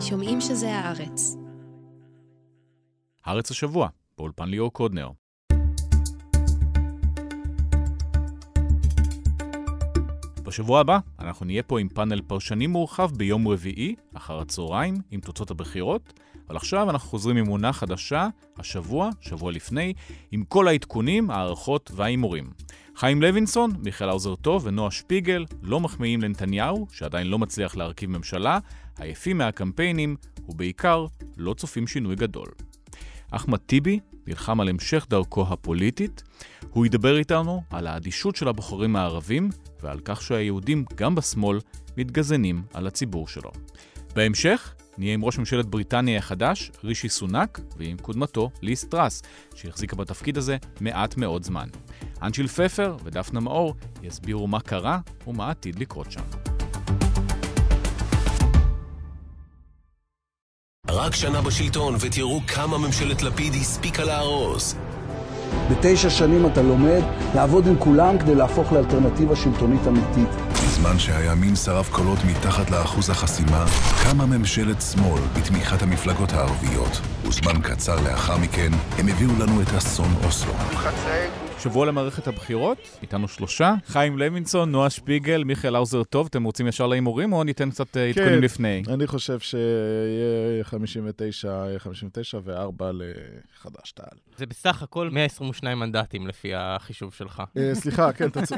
שומעים שזה הארץ. הארץ השבוע, באולפן ליאור קודנר. בשבוע הבא אנחנו נהיה פה עם פאנל פרשנים מורחב ביום רביעי, אחר הצהריים, עם תוצאות הבחירות, אבל עכשיו אנחנו חוזרים עם עונה חדשה, השבוע, שבוע לפני, עם כל העדכונים, הערכות והאימורים. חיים לוינסון, מיכאל האוזר טוב ונועה שפיגל לא מחמיאים לנתניהו, שעדיין לא מצליח להרכיב ממשלה, עייפים מהקמפיינים, ובעיקר לא צופים שינוי גדול. אחמד טיבי נלחם על המשך דרכו הפוליטית, הוא ידבר איתנו על האדישות של הבוחרים הערבים, ועל כך שהיהודים גם בשמאל מתגזנים על הציבור שלו. בהמשך נהיה עם ראש ממשלת בריטניה החדש, רישי סונאק, ועם קודמתו ליז טראס, שהחזיקה בתפקיד הזה מעט מאוד זמן. אנג'יל פפר ודפנה מאור יסבירו מה קרה ומה עתיד לקרות שם. רק שנה בשלטון ותראו כמה ממשלת לפיד הספיקה להרוס. ב9 שנים אתה לומד לעבוד עם כולם כדי להפוך לאלטרנטיבה שלטונית אמיתית. בזמן שהימין שרף קולות מתחת לאחוז החסימה, קמה ממשלת שמאל בתמיכת המפלגות הערביות. וזמן קצר לאחר מכן, הם הביאו לנו את אסון אוסלו. שבוע למערכת הבחירות, איתנו 3, חיים לוינסון, נועה שפיגל, מיכאל האוזר טוב, אתם רוצים ישר לאימורים או ניתן קצת עדכונים לפני? אני חושב שיהיה 59 ו4 לחדש תע"ל. זה בסך הכל 122 מנדטים לפי החישוב שלך. סליחה, כן, תצא.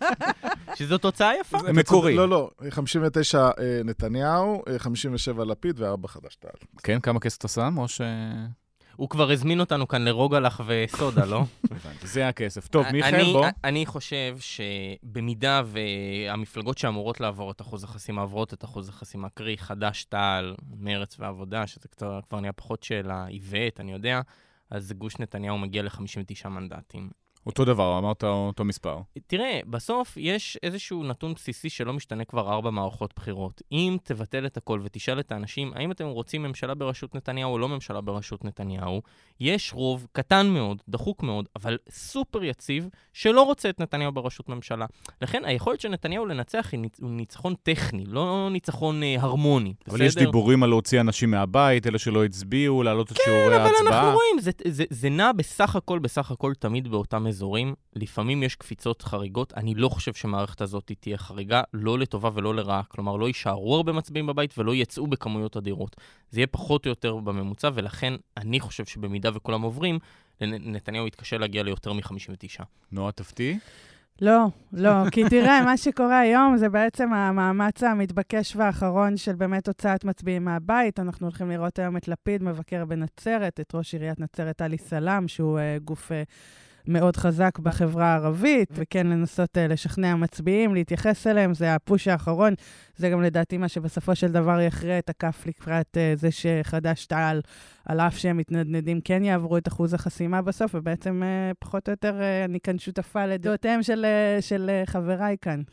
שזו תוצאה יפה. זה מקורי. לא, 59 נתניהו, 57 לפיד ו4 חדש תע"ל. כן, כמה כסף אתה שם או ש... הוא כבר הזמין אותנו כאן לרוגלח וסודה, לא? זה הכסף. טוב, מיכאל, בוא. אני חושב שבמידה והמפלגות שאמורות לעבור את אחוז החסימה, עברות את אחוז החסימה, קרי חדש תע"ל, מרץ ועבודה, שזה כבר נהיה פחות שאלה עיוות, אני יודע, אז גוש נתניהו מגיע ל-59 מנדטים. אותו דבר, אמרת אותו מספר. תראה, בסוף יש איזשהו נתון בסיסי שלא משתנה כבר 4 מערכות בחירות. אם תבטל את הכל ותשאל את האנשים, האם אתם רוצים ממשלה בראשות נתניהו או לא ממשלה בראשות נתניהו, יש רוב קטן מאוד, דחוק מאוד, אבל סופר יציב, שלא רוצה את נתניהו בראשות ממשלה. לכן, היכולת של נתניהו לנצח היא ניצחון טכני, לא ניצחון הרמוני. אבל בסדר? יש דיבורים על להוציא אנשים מהבית, אלה שלא הצביעו, להעלות את שיעורי ההצבעה. כן, אבל אנחנו רואים, זה נע בסך הכל תמיד באותם אזורים, לפעמים יש קפיצות חריגות, אני לא חושב שמערכת הזאת תהיה חריגה, לא לטובה ולא לרעה, כלומר לא יישארו הרבה מצביעים בבית ולא יצאו בכמויות אדירות. זה יהיה פחות או יותר בממוצע, ולכן אני חושב שבמידה וכולם עוברים, נתניהו יתקשה להגיע ליותר מ-59. נועה, תפתיע? לא, כי תראה, מה שקורה היום זה בעצם המאמץ המתבקש והאחרון של באמת הוצאת מצביעים מהבית. אנחנו הולכים לראות היום את לפיד, מבקר בנצרת, את ראש עיריית נצרת אלי סלאם, שהוא גוף מאוד חזק בחברה הערבית, וכן לנסות לשכנע מצביעים, להתייחס אליהם, זה הפוש האחרון, זה גם לדעתי מה שבסופו של דבר יכריע את הכף לקראת זה שחדש תע"ל, על אף שהם מתנדנדים, כן יעברו את אחוז החסימה בסוף, ובעצם פחות או יותר אני כאן שותפה לדעותיהם של חבריי כאן,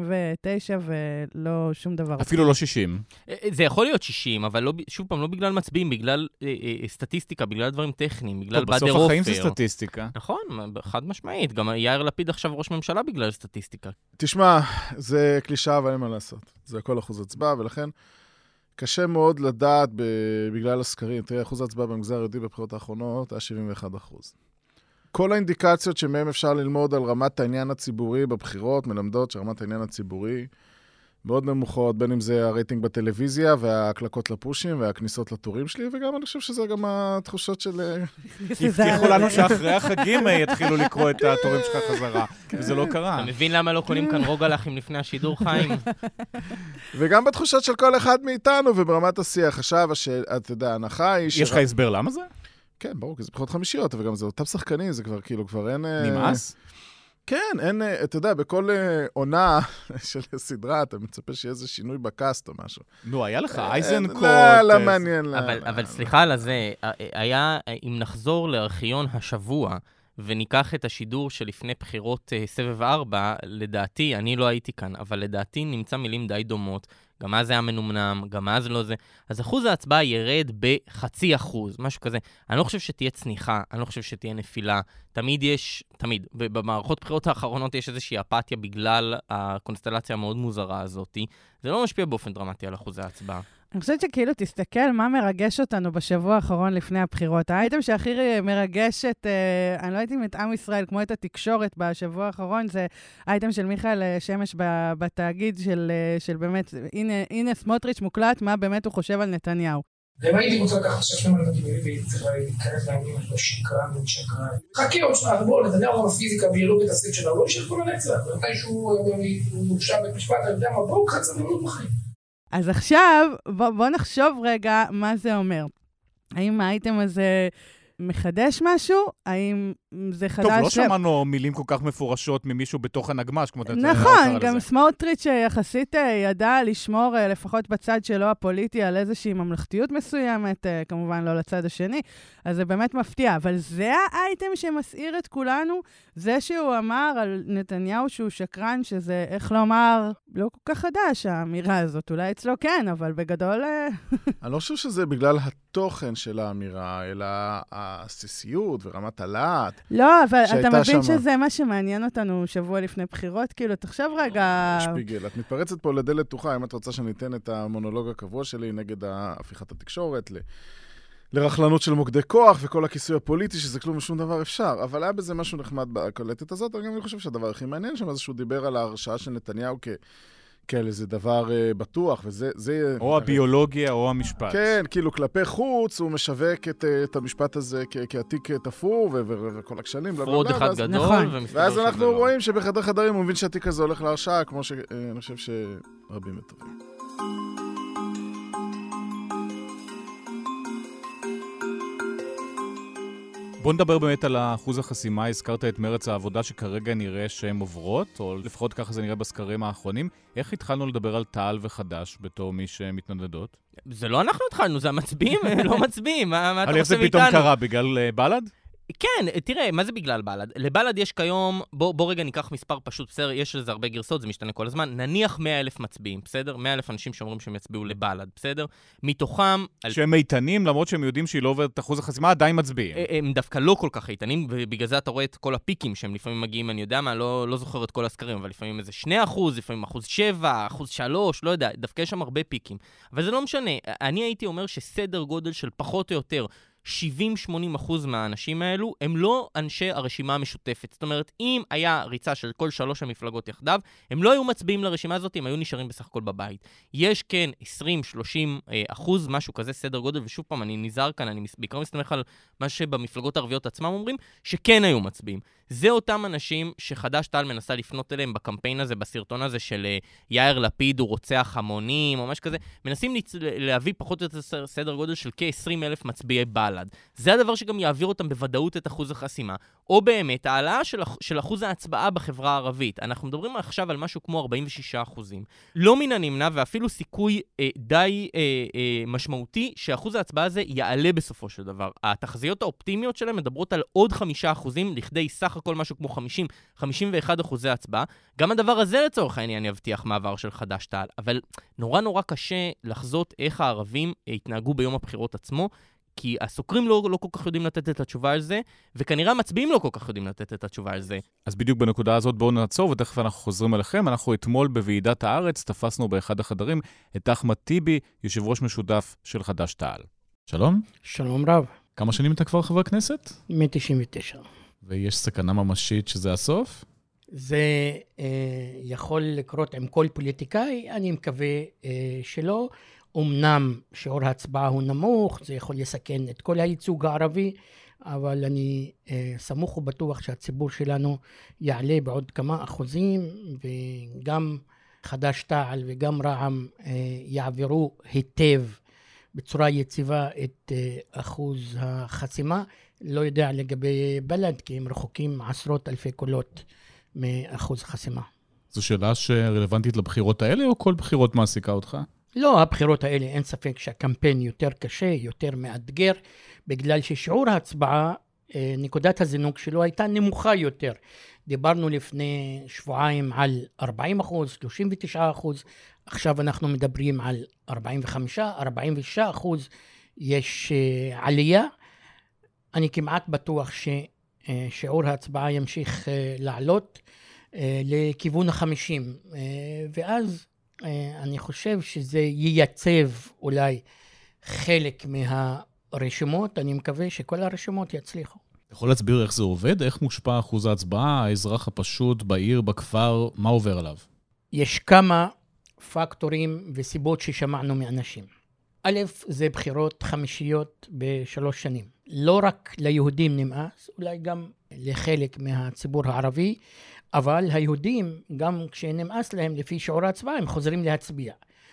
59 ולא שום דבר. אפילו לא 60. זה יכול להיות 60, אבל לא, שוב פעם, לא בגלל מצביעים, בגלל סטטיסטיקה, בגלל דברים טכניים, בגלל בדר אופר. בסוף החיים זה סטטיסטיקה. נכון, חד משמעית. גם יאיר לפיד עכשיו ראש ממשלה בגלל סטטיסטיקה. תשמע, זה קלישה, אבל אין מה לעשות. זה הכל אחוז הצבעה, ולכן קשה מאוד לדעת בגלל הסקרים. תראה, אחוז הצבעה במגזר היהודי בבחירות האחרונות היה 71%. כל האינדיקציות שמהם אפשר ללמוד על רמת העניין הציבורי בבחירות, מלמדות שרמת העניין הציבורי מאוד נמוכות, בין אם זה הרייטינג בטלוויזיה וההקלקות לפושים והכניסות לטורים שלי, וגם אני חושב שזה גם התחושות של... הבטיחו לנו שאחרי החגים יתחילו לקרוא את התורים שלך חזרה, וזה לא קרה. אתה מבין למה לא קונים כאן רוגלחים לפני השידור, חיים? וגם בתחושות של כל אחד מאיתנו, וברמת השיח עכשיו, אתה יודע, ההנחה היא... יש לך הסבר למה זה? כן, ברור, כי זה בחירות חמישיות, וגם זה אותם שחקנים, זה כבר אין... נמאס? כן, אין, אתה יודע, בכל עונה של סדרה, אתה מצפה שיהיה איזה שינוי בקאסט או משהו. נו, היה לך אייזנקוט. לא מעניין. אבל סליחה על זה, היה, אם נחזור לארכיון השבוע, וניקח את השידור שלפני בחירות סבב 4, לדעתי, אני לא הייתי כאן, אבל לדעתי נמצא מילים די דומות, גם אז היה מנומנם, גם אז לא זה, אז אחוז ההצבעה ירד ב0.5%, משהו כזה. אני לא חושב שתהיה צניחה, אני לא חושב שתהיה נפילה, תמיד, ובמערכות בחירות האחרונות יש איזושהי אפתיה בגלל הקונסטלציה המאוד מוזרה הזאת, זה לא משפיע באופן דרמטי על אחוז ההצבעה. אני חושבת שכאילו תסתכל מה מרגש אותנו בשבוע האחרון לפני הבחירות. האייטם שהכי מרגש אני לא יודעת אם את עם ישראל, כמו את התקשורת בשבוע האחרון, זה האייטם של מיכאל שמש בתאגיד של באמת, הנה סמוטריץ' מוקלט, מה באמת הוא חושב על נתניהו. ואם הייתי רוצה לקחת עכשיו צריך להתכנס להגיד לו שקרן ושקרן. חכה עוד שנה, בואו, נתניהו בפיזיקה ויהיה את הסט שלנו, לא ישאר כל הנצח, מתי שהוא מורשע בית משפט, אני יודע מה, בואו קצת סבלנות בחיים. אז עכשיו, בוא נחשוב רגע מה זה אומר. האם האייטם הזה מחדש משהו? האם זה חדש? טוב, לא שמענו מילים כל כך מפורשות ממישהו בתוך הנגמש, כמו נכון, גם סמוטריץ' יחסית ידע לשמור, לפחות בצד שלו הפוליטי, על איזושהי ממלכתיות מסוימת, כמובן לא לצד השני, אז זה באמת מפתיע. אבל זה האייטם שמסעיר את כולנו, זה שהוא אמר על נתניהו שהוא שקרן, שזה, איך לומר, לא כל כך חדש, האמירה הזאת. אולי אצלו כן, אבל בגדול... אני לא חושב שזה בגלל התוכן של האמירה, אלא הסיסיות ורמת הלהט. לא, אבל אתה מבין שזה מה שמעניין אותנו שבוע לפני בחירות? כאילו, תחשב רגע... שפיגל, את מתפרצת פה לדלת פתוחה, אם את רוצה שניתן את המונולוג הקבוע שלי נגד הפיכת התקשורת, לרחלנות של מוקדי כוח וכל הכיסוי הפוליטי, שזה כלום ושום דבר אפשר. אבל היה בזה משהו נחמד בקולטת הזאת, אבל גם אני חושב שהדבר הכי מעניין שם, זה שהוא דיבר על ההרשעה של נתניהו כאל איזה דבר בטוח, וזה... או הביולוגיה או המשפט. כן, כאילו כלפי חוץ, הוא משווק את המשפט הזה כעתיק תפור, וכל הכשלים. פרוד אחד גדול. ואז אנחנו רואים שבחדר חדרים הוא מבין שהעתיק הזה הולך להרשעה, כמו שאני חושב שרבים מטובים. בוא נדבר באמת על אחוז החסימה. הזכרת את מרץ העבודה שכרגע נראה שהן עוברות, או לפחות ככה זה נראה בסקרים האחרונים. איך התחלנו לדבר על תע"ל וחד"ש בתור מי שמתנדדות? זה לא אנחנו התחלנו, זה המצביעים, לא מצביעים. מה אתה איך זה פתאום קרה? בגלל בל"ד? כן, תראה, מה זה בגלל בל"ד? לבל"ד יש כיום, בוא רגע ניקח מספר פשוט, בסדר, יש לזה הרבה גרסות, זה משתנה כל הזמן, נניח 100,000 מצביעים, בסדר? 100,000 אנשים שאומרים שהם יצביעו לבל"ד, בסדר? מתוכם... שהם איתנים, למרות שהם יודעים שהיא לא עוברת את אחוז החסימה, עדיין מצביעים. הם דווקא לא כל כך איתנים, ובגלל זה אתה רואה את כל הפיקים שהם לפעמים מגיעים, אני יודע מה, לא זוכר את כל הסקרים, אבל לפעמים איזה 2%, לפעמים 1.7%, 1.3%, לא יודע, דווקא יש שם הרבה פיקים. אבל זה לא משנה. אני הייתי אומר שסדר גודל של פחות או יותר 70-80% מהאנשים האלו הם לא אנשי הרשימה המשותפת. זאת אומרת, אם היה ריצה של כל 3 המפלגות יחדיו, הם לא היו מצביעים לרשימה הזאת, הם היו נשארים בסך הכל בבית. יש כן 20-30%, משהו כזה סדר גודל, ושוב פעם, אני נזהר כאן, אני בעיקר מסתמך על מה שבמפלגות הערביות עצמם אומרים, שכן היו מצביעים. זה אותם אנשים שחד"ש-תע"ל מנסה לפנות אליהם בקמפיין הזה, בסרטון הזה של יאיר לפיד הוא רוצח המונים, או משהו כזה, מנסים להביא פחות או יותר סדר גודל של כ-20,000 מצביעי בל"ד. זה הדבר שגם יעביר אותם בוודאות את אחוז החסימה, או באמת העלאה של אחוז ההצבעה בחברה הערבית. אנחנו מדברים עכשיו על משהו כמו 46%. לא מן הנמנע, ואפילו סיכוי די משמעותי, שאחוז ההצבעה הזה יעלה בסופו של דבר. התחזיות האופטימיות שלהם מדברות על עוד 5% לכדי סך הכל משהו כמו 50-51% הצבעה. גם הדבר הזה לצורך העניין יבטיח מעבר של חד"ש-תע"ל. אבל נורא קשה לחזות איך הערבים התנהגו ביום הבחירות עצמו, כי הסוקרים לא כל כך יודעים לתת את התשובה על זה, וכנראה המצביעים לא כל כך יודעים לתת את התשובה על זה. אז בדיוק בנקודה הזאת בואו נעצור, ותכף אנחנו חוזרים אליכם. אנחנו אתמול בוועידת הארץ תפסנו באחד החדרים את אחמד טיבי, יושב ראש משותף של חד"ש-תע"ל. שלום. שלום רב. כמה שנים אתה כבר חבר כנסת? מ-99. ויש סכנה ממשית שזה הסוף? זה יכול לקרות עם כל פוליטיקאי, אני מקווה שלא. אמנם שיעור ההצבעה הוא נמוך, זה יכול לסכן את כל הייצוג הערבי, אבל אני סמוך ובטוח שהציבור שלנו יעלה בעוד כמה אחוזים, וגם חד"ש-תע"ל וגם רע"מ יעברו היטב בצורה יציבה את אחוז החסימה. לא יודע לגבי בל"ד, כי הם רחוקים עשרות אלפי קולות מאחוז החסימה. זו שאלה שרלוונטית לבחירות האלה, או כל בחירות מעסיקה אותך? לא, הבחירות האלה אין ספק שהקמפיין יותר קשה, יותר מאתגר, בגלל ששיעור ההצבעה, נקודת הזינוק שלו הייתה נמוכה יותר. דיברנו לפני שבועיים על 40%, 39%, עכשיו אנחנו מדברים על 45%, 46%, יש עלייה. אני כמעט בטוח ששיעור ההצבעה ימשיך לעלות לכיוון 50, ואז אני חושב שזה ייצב אולי חלק מהרשימות, אני מקווה שכל הרשימות יצליחו. אתה יכול להסביר איך זה עובד? איך מושפע אחוז ההצבעה, האזרח הפשוט בעיר, בכפר, מה עובר עליו? יש כמה פקטורים וסיבות ששמענו מאנשים. א', זה בחירות חמישיות ב3 שנים. לא רק ליהודים נמאס, אולי גם לחלק מהציבור הערבי, אבל היהודים, גם כשנמאס להם לפי שיעור ההצבעה, הם חוזרים להצביע.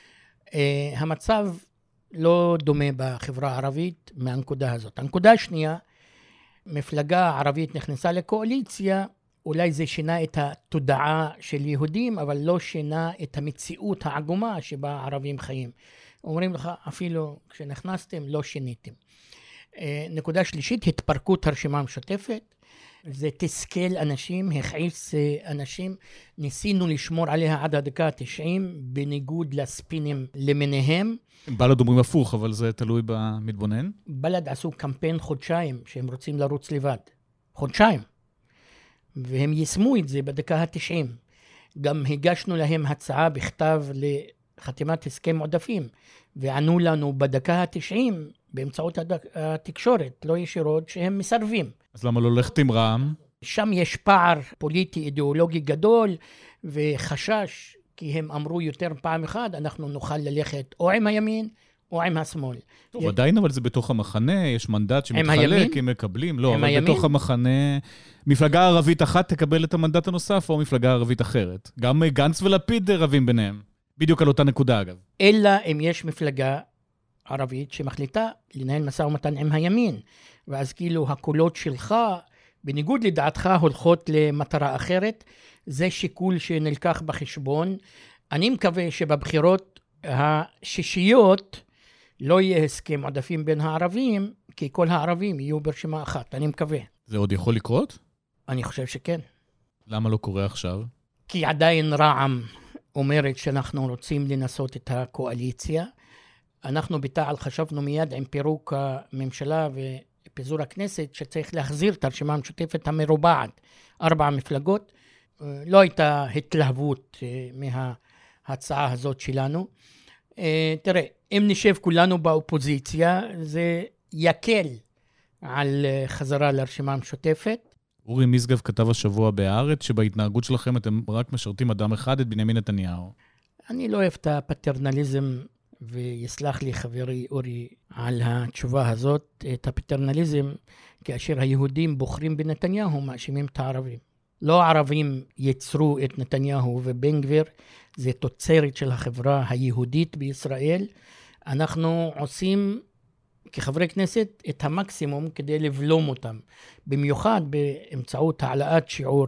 המצב לא דומה בחברה הערבית מהנקודה הזאת. הנקודה השנייה, מפלגה ערבית נכנסה לקואליציה, אולי זה שינה את התודעה של יהודים, אבל לא שינה את המציאות העגומה שבה הערבים חיים. אומרים לך, אפילו כשנכנסתם לא שיניתם. נקודה שלישית, התפרקות הרשימה המשותפת. זה תסכל אנשים, הכעיס אנשים. ניסינו לשמור עליה עד הדקה ה-90, בניגוד לספינים למיניהם. בל"ד אומרים הפוך, אבל זה תלוי במתבונן. בל"ד עשו קמפיין חודשיים שהם רוצים לרוץ לבד. חודשיים. והם יישמו את זה בדקה ה-90. גם הגשנו להם הצעה בכתב לחתימת הסכם עודפים, וענו לנו בדקה ה-90 באמצעות התקשורת, לא ישירות, שהם מסרבים. אז למה לא ללכת עם רע"מ? שם יש פער פוליטי אידיאולוגי גדול, וחשש, כי הם אמרו יותר פעם אחת, אנחנו נוכל ללכת או עם הימין, או עם השמאל. טוב, עדיין אבל זה בתוך המחנה, יש מנדט שמתחלק, הם מקבלים, לא, אבל בתוך המחנה, מפלגה ערבית אחת תקבל את המנדט הנוסף, או מפלגה ערבית אחרת. גם גנץ ולפיד רבים ביניהם. בדיוק על אותה נקודה, אגב. אלא אם יש מפלגה ערבית שמחליטה לנהל משא ומתן עם הימין, ואז כאילו הקולות שלך, בניגוד לדעתך, הולכות למטרה אחרת. זה שיקול שנלקח בחשבון. אני מקווה שבבחירות השישיות לא יהיה הסכם עודפים בין הערבים, כי כל הערבים יהיו ברשימה אחת. אני מקווה. זה עוד יכול לקרות? אני חושב שכן. למה לא קורה עכשיו? כי עדיין רע"מ אומרת שאנחנו רוצים לנסות את הקואליציה. אנחנו בתע"ל חשבנו מיד עם פירוק הממשלה ופיזור הכנסת שצריך להחזיר את הרשימה המשותפת המרובעת. 4 מפלגות. לא הייתה התלהבות מההצעה הזאת שלנו. תראה, אם נשב כולנו באופוזיציה, זה יקל על חזרה לרשימה המשותפת. אורי משגב כתב השבוע בהארץ שבהתנהגות שלכם אתם רק משרתים אדם אחד, את בנימין נתניהו. אני לא אוהב את הפטרנליזם, ויסלח לי חברי אורי על התשובה הזאת. את הפטרנליזם, כאשר היהודים בוחרים בנתניהו, מאשימים את הערבים. לא הערבים יצרו את נתניהו ובן גביר, זה תוצרת של החברה היהודית בישראל. אנחנו עושים כחברי כנסת את המקסימום כדי לבלום אותם, במיוחד באמצעות העלאת שיעור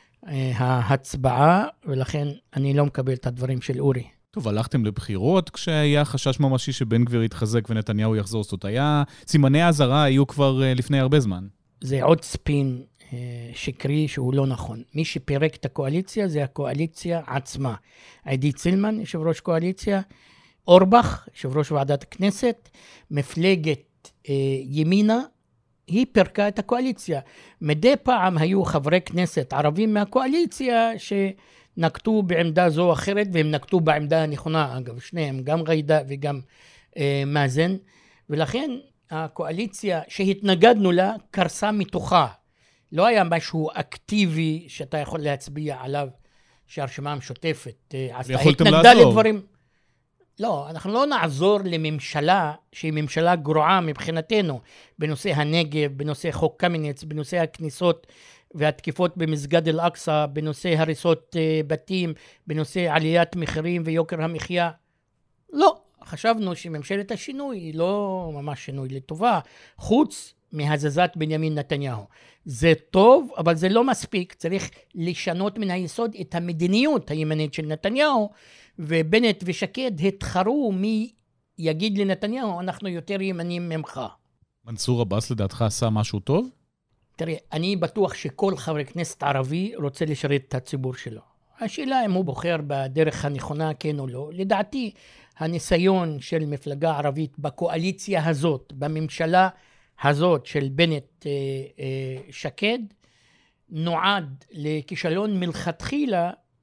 ההצבעה, ולכן אני לא מקבל את הדברים של אורי. טוב, הלכתם לבחירות כשהיה חשש ממשי שבן גביר יתחזק ונתניהו יחזור, זאת היה, סימני האזהרה היו כבר לפני הרבה זמן. זה עוד ספין שקרי שהוא לא נכון. מי שפירק את הקואליציה זה הקואליציה עצמה. עידית סילמן, יושב ראש קואליציה, אורבך, יושב ראש ועדת הכנסת, מפלגת ימינה, היא פירקה את הקואליציה. מדי פעם היו חברי כנסת ערבים מהקואליציה שנקטו בעמדה זו או אחרת, והם נקטו בעמדה הנכונה, אגב, שניהם, גם גיידה וגם מאזן, ולכן הקואליציה שהתנגדנו לה קרסה מתוכה. לא היה משהו אקטיבי שאתה יכול להצביע עליו שהרשימה המשותפת עשתה. התנגדה לדברים. לא, אנחנו לא נעזור לממשלה שהיא ממשלה גרועה מבחינתנו, בנושא הנגב, בנושא חוק קמיניץ, בנושא הכניסות והתקיפות במסגד אל-אקצא, בנושא הריסות בתים, בנושא עליית מחירים ויוקר המחיה. לא, חשבנו שממשלת השינוי היא לא ממש שינוי לטובה, חוץ מהזזת בנימין נתניהו. זה טוב, אבל זה לא מספיק. צריך לשנות מן היסוד את המדיניות הימנית של נתניהו, ובנט ושקד התחרו מי יגיד לנתניהו, אנחנו יותר ימנים ממך. מנסור עבאס לדעתך עשה משהו טוב? תראה, אני בטוח שכל חבר כנסת ערבי רוצה לשרת את הציבור שלו. השאלה אם הוא בוחר בדרך הנכונה, כן או לא. לדעתי, הניסיון של מפלגה ערבית בקואליציה הזאת, בממשלה הזאת של בנט שקד, נועד לכישלון מלכתחילה,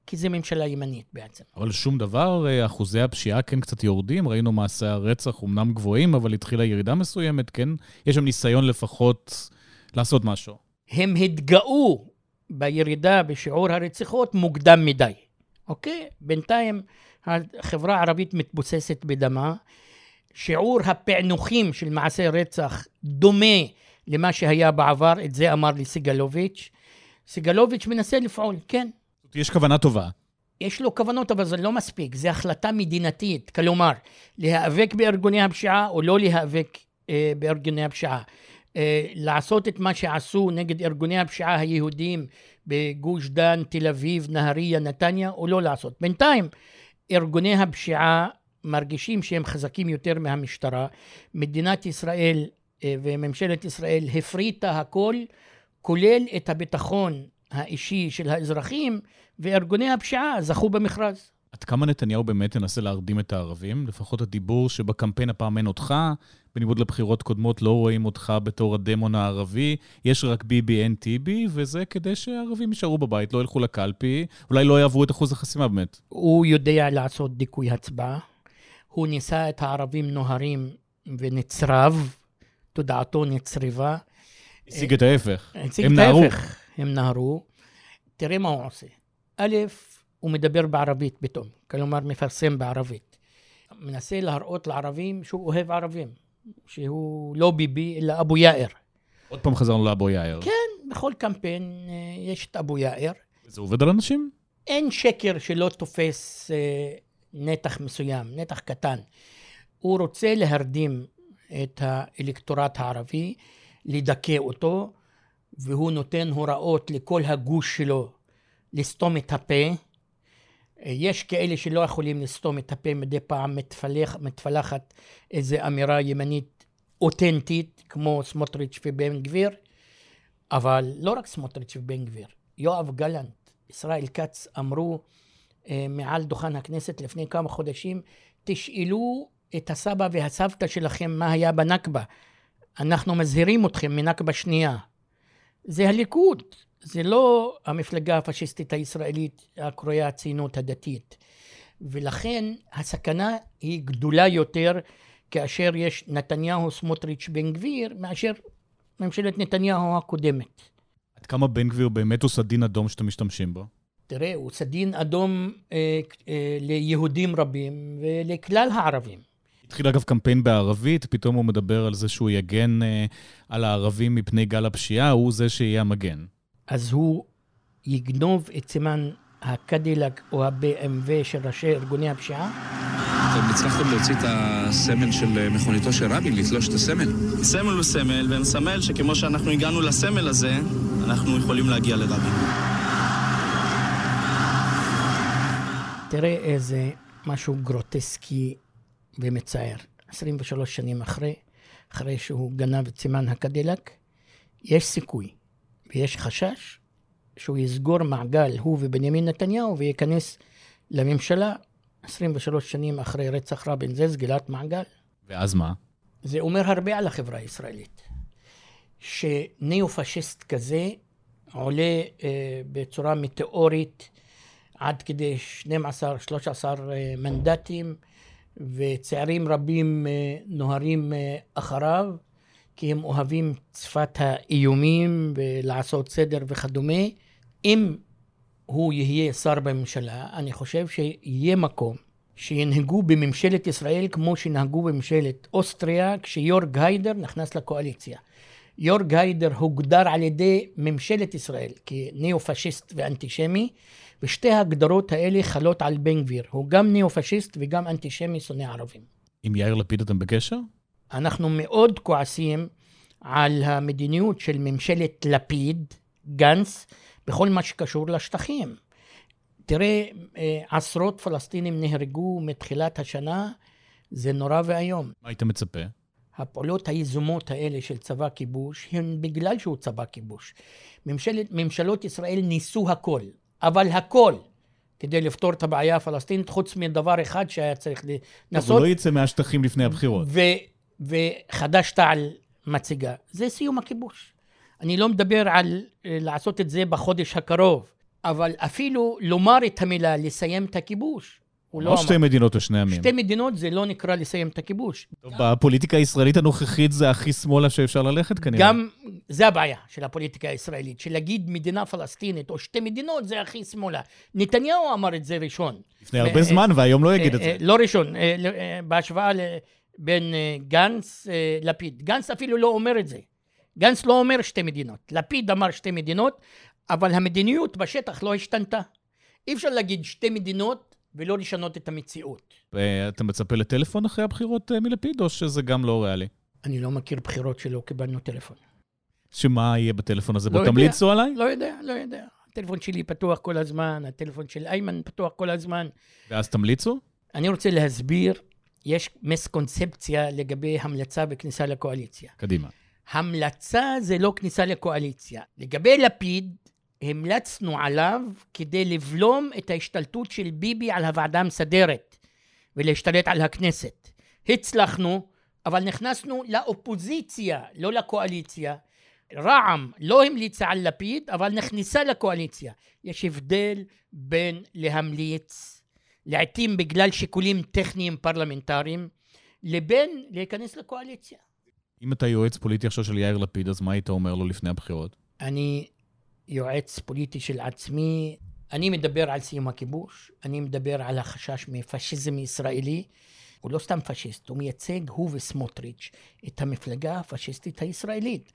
כי זה ממשלה ימנית בעצם. אבל שום דבר, אחוזי הפשיעה כן קצת יורדים, ראינו מעשי הרצח אומנם גבוהים, אבל התחילה ירידה מסוימת, כן? יש שם ניסיון לפחות לעשות משהו. הם התגאו בירידה בשיעור הרציחות מוקדם מדי. אוקיי? בינתיים החברה הערבית מתבוססת בדמה, שיעור הפענוחים של מעשי רצח דומה למה שהיה בעבר, את זה אמר לי סגלוביץ'. סגלוביץ' מנסה לפעול, כן. יש כוונה טובה. יש לו כוונות, אבל זה לא מספיק. זה החלטה מדינתית. כלומר, להיאבק בארגוני הפשיעה או לא להיאבק בארגוני הפשיעה. לעשות את מה שעשו נגד ארגוני הפשיעה היהודיים בגוש דן, תל אביב, נהריה, נתניה, או לא לעשות. בינתיים, ארגוני הפשיעה מרגישים שהם חזקים יותר מהמשטרה. מדינת ישראל וממשלת ישראל הפריטה הכל, כולל את הביטחון האישי של האזרחים, וארגוני הפשיעה זכו במכרז. עד כמה נתניהו באמת ינסה להרדים את הערבים? לפחות הדיבור שבקמפיין הפעם אין אותך, בניגוד לבחירות קודמות לא רואים אותך בתור הדמון הערבי, יש רק ביבי אין טיבי, וזה כדי שהערבים יישארו בבית, לא ילכו לקלפי, אולי לא יעברו את אחוז החסימה באמת. הוא יודע לעשות דיכוי הצבעה, הוא ניסה את הערבים נוהרים ונצרב, תודעתו נצרבה. השיג את ההפך. הם נהרו. תראה מה הוא עושה. א', הוא מדבר בערבית פתאום, כלומר מפרסם בערבית. מנסה להראות לערבים שהוא אוהב ערבים, שהוא לא ביבי אלא אבו יאיר. עוד פעם חזרנו לאבו יאיר. כן, בכל קמפיין יש את אבו יאיר. זה עובד על אנשים? אין שקר שלא תופס נתח מסוים, נתח קטן. הוא רוצה להרדים את האלקטורט הערבי, לדכא אותו, והוא נותן הוראות לכל הגוש שלו לסתום את הפה. יש כאלה שלא יכולים לסתום את הפה, מדי פעם מתפלחת איזו אמירה ימנית אותנטית, כמו סמוטריץ' ובן גביר, אבל לא רק סמוטריץ' ובן גביר, יואב גלנט, ישראל כץ אמרו מעל דוכן הכנסת לפני כמה חודשים, תשאלו את הסבא והסבתא שלכם מה היה בנכבה, אנחנו מזהירים אתכם מנכבה שנייה. זה הליכוד, זה לא המפלגה הפשיסטית הישראלית הקרויה הציונות הדתית. ולכן הסכנה היא גדולה יותר כאשר יש נתניהו, סמוטריץ', בן גביר, מאשר ממשלת נתניהו הקודמת. עד כמה בן גביר באמת הוא סדין אדום שאתם משתמשים בו? תראה, הוא סדין אדום ליהודים רבים ולכלל הערבים. התחיל אגב קמפיין בערבית, פתאום הוא מדבר על זה שהוא יגן על הערבים מפני גל הפשיעה, הוא זה שיהיה המגן. אז הוא יגנוב את סימן הקדילק או ה-BMW של ראשי ארגוני הפשיעה? אתם הצלחתם להוציא את הסמל של מכוניתו של רבין, לתלוש את הסמל? סמל הוא סמל, ונסמל שכמו שאנחנו הגענו לסמל הזה, אנחנו יכולים להגיע לרבין. תראה איזה משהו גרוטסקי ומצער. 23 שנים אחרי שהוא גנב את סימן הקדילק, יש סיכוי ויש חשש שהוא יסגור מעגל, הוא ובנימין נתניהו, וייכנס לממשלה 23 שנים אחרי רצח רבין. זה סגילת מעגל. ואז מה? זה אומר הרבה על החברה הישראלית. שניאו-פשיסט כזה עולה בצורה מטאורית עד כדי 12-13 מנדטים, וצעירים רבים נוהרים אחריו, כי הם אוהבים צפת האיומים ולעשות סדר וכדומה. אם הוא יהיה שר בממשלה, אני חושב שיהיה מקום שינהגו בממשלת ישראל כמו שנהגו בממשלת אוסטריה, כשיורג היידר נכנס לקואליציה. יורג היידר הוגדר על ידי ממשלת ישראל כניאו-פשיסט ואנטישמי, ושתי ההגדרות האלה חלות על בן גביר. הוא גם ניאו-פשיסט וגם אנטישמי שונא ערבים. עם יאיר לפיד אתם בקשר? אנחנו מאוד כועסים על המדיניות של ממשלת לפיד, גנץ, בכל מה שקשור לשטחים. תראה, עשרות פלסטינים נהרגו מתחילת השנה, זה נורא והיום. מה היית מצפה? הפעולות היזומות האלה של צבא כיבוש, הן בגלל שהוא צבא כיבוש. ממשלות ישראל ניסו הכל, אבל הכל, כדי לפתור את הבעיה הפלסטינית, חוץ מדבר אחד שהיה צריך לנסות. אבל לא יצא מהשטחים לפני הבחירות. וחד"ש תע"ל מציגה. זה סיום הכיבוש. אני לא מדבר על לעשות את זה בחודש הקרוב. אבל אפילו לומר את המילה לסיים את הכיבוש, הוא לא לא אמר. שתי מדינות או שני עמים. שתי מדינות זה לא נקרא לסיים את הכיבוש. בפוליטיקה הישראלית הנוכחית זה הכי שמאלה שאפשר ללכת כנראה. גם זה הבעיה של הפוליטיקה הישראלית, שלהגיד מדינה פלסטינית או שתי מדינות זה הכי שמאלה. נתניהו אמר את זה ראשון. לפני הרבה זמן, והיום לא יגיד את זה. לא ראשון, בהשוואה בין גנץ לפיד. גנץ אפילו לא אומר את זה. גנץ לא אומר שתי מדינות. לפיד אמר שתי מדינות, אבל המדיניות בשטח לא השתנתה. אי אפשר להגיד שתי מדינות ולא לשנות את המציאות. אתה מצפה לטלפון אחרי הבחירות מלפיד, או שזה גם לא ריאלי? אני לא מכיר בחירות שלא קיבלנו טלפון. שמה יהיה בטלפון הזה? בוא תמליצו עליי? לא יודע. הטלפון שלי פתוח כל הזמן, הטלפון של איימן פתוח כל הזמן. ואז תמליצו? אני רוצה להסביר, יש מסקונספציה לגבי המלצה וכניסה לקואליציה. קדימה. המלצה זה לא כניסה לקואליציה. לגבי לפיד, המלצנו עליו כדי לבלום את ההשתלטות של ביבי על הוועדה המסדרת ולהשתלט על הכנסת. הצלחנו, אבל נכנסנו לאופוזיציה, לא לקואליציה. רע"מ לא המליצה על לפיד, אבל נכנסה לקואליציה. יש הבדל בין להמליץ, לעתים בגלל שיקולים טכניים פרלמנטריים, לבין להיכנס לקואליציה. אם אתה יועץ פוליטי עכשיו של יאיר לפיד, אז מה היית אומר לו לפני הבחירות? אני יועץ פוליטי של עצמי, אני מדבר על סיום הכיבוש, אני מדבר על החשש מפשיזם ישראלי, הוא לא סתם פשיסט, הוא מייצג, הוא וסמוטריץ', את המפלגה הפשיסטית הישראלית.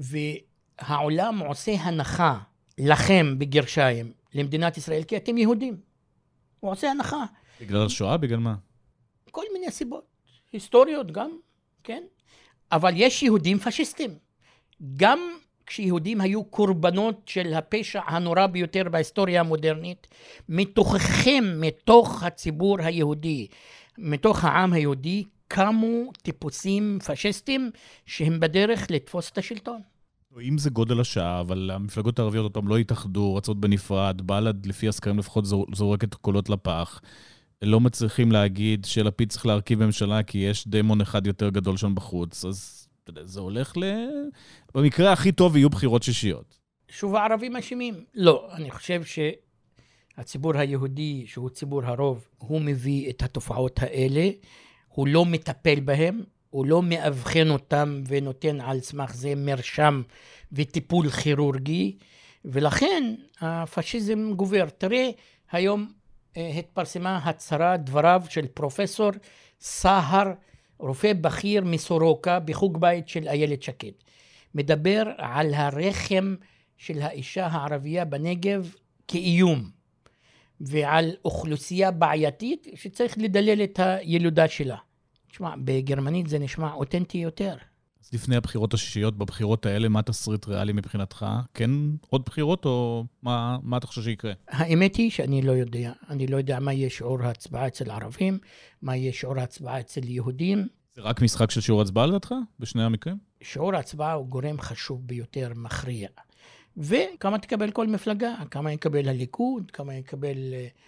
והעולם עושה הנחה לכם בגרשיים, למדינת ישראל, כי אתם יהודים. הוא עושה הנחה. בגלל השואה? בגלל מה? כל מיני סיבות. היסטוריות גם, כן? אבל יש יהודים פשיסטים. גם כשיהודים היו קורבנות של הפשע הנורא ביותר בהיסטוריה המודרנית, מתוככם, מתוך הציבור היהודי, מתוך העם היהודי, קמו טיפוסים פשיסטים שהם בדרך לתפוס את השלטון. אם זה גודל השעה, אבל המפלגות הערביות אותם לא התאחדו, רצות בנפרד, בל"ד לפי הסקרים לפחות זורקת קולות לפח, לא מצליחים להגיד שלפיד צריך להרכיב ממשלה כי יש דמון אחד יותר גדול שם בחוץ, אז זה הולך במקרה הכי טוב יהיו בחירות שישיות. שוב הערבים אשמים? לא, אני חושב שהציבור היהודי, שהוא ציבור הרוב, הוא מביא את התופעות האלה, הוא לא מטפל בהם, הוא לא מאבחן אותם ונותן על סמך זה מרשם וטיפול כירורגי, ולכן הפשיזם גובר. תראה, היום התפרסמה הצהרה דבריו של פרופסור סהר, רופא בכיר מסורוקה בחוג בית של איילת שקד. מדבר על הרחם של האישה הערבייה בנגב כאיום, ועל אוכלוסייה בעייתית שצריך לדלל את הילודה שלה. תשמע, בגרמנית זה נשמע אותנטי יותר. אז לפני הבחירות השישיות, בבחירות האלה, מה תסריט ריאלי מבחינתך? כן עוד בחירות או מה אתה חושב שיקרה? האמת היא שאני לא יודע. אני לא יודע מה יהיה שיעור ההצבעה אצל ערבים, מה יהיה שיעור ההצבעה אצל יהודים. זה רק משחק של שיעור הצבעה לדעתך? בשני המקרים? שיעור ההצבעה הוא גורם חשוב ביותר, מכריע. וכמה תקבל כל מפלגה? כמה יקבל הליכוד? כמה יקבל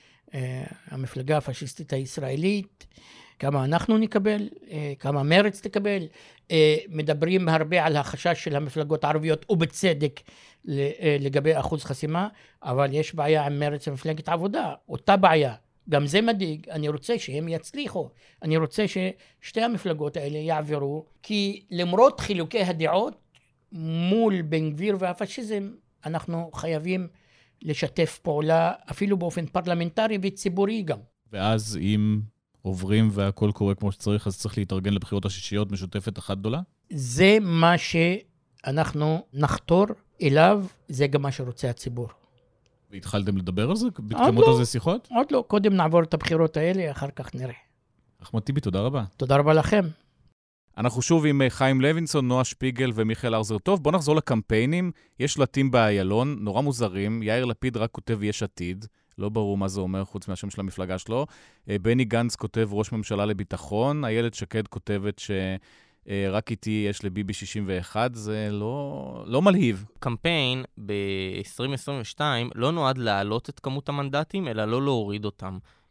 המפלגה הפשיסטית הישראלית? כמה אנחנו נקבל, כמה מרץ תקבל. מדברים הרבה על החשש של המפלגות הערביות, ובצדק לגבי אחוז חסימה, אבל יש בעיה עם מרץ ומפלגת עבודה, אותה בעיה. גם זה מדאיג, אני רוצה שהם יצליחו. אני רוצה ששתי המפלגות האלה יעברו, כי למרות חילוקי הדעות, מול בן גביר והפשיזם, אנחנו חייבים לשתף פעולה, אפילו באופן פרלמנטרי וציבורי גם. ואז אם עוברים והכל קורה כמו שצריך, אז צריך להתארגן לבחירות השישיות משותפת אחת גדולה? זה מה שאנחנו נחתור אליו, זה גם מה שרוצה הציבור. והתחלתם לדבר על זה? בתקמות על זה שיחות? עוד לא, קודם נעבור את הבחירות האלה, אחר כך נראה. אחמד טיבי, תודה רבה. תודה רבה לכם. אנחנו שוב עם חיים לוינסון, נועה שפיגל ומיכאל ארזר טוב. בואו נחזור לקמפיינים. יש שלטים באיילון, נורא מוזרים. יאיר לפיד רק כותב יש עתיד. לא ברור מה זה אומר חוץ מהשם של המפלגה שלו. בני גנץ כותב ראש ממשלה לביטחון. איילת שקד כותבת שרק איתי יש לביבי 61. זה לא מלהיב. קמפיין ב-2022 לא נועד להעלות את כמות המנדטים, אלא לא להוריד אותם.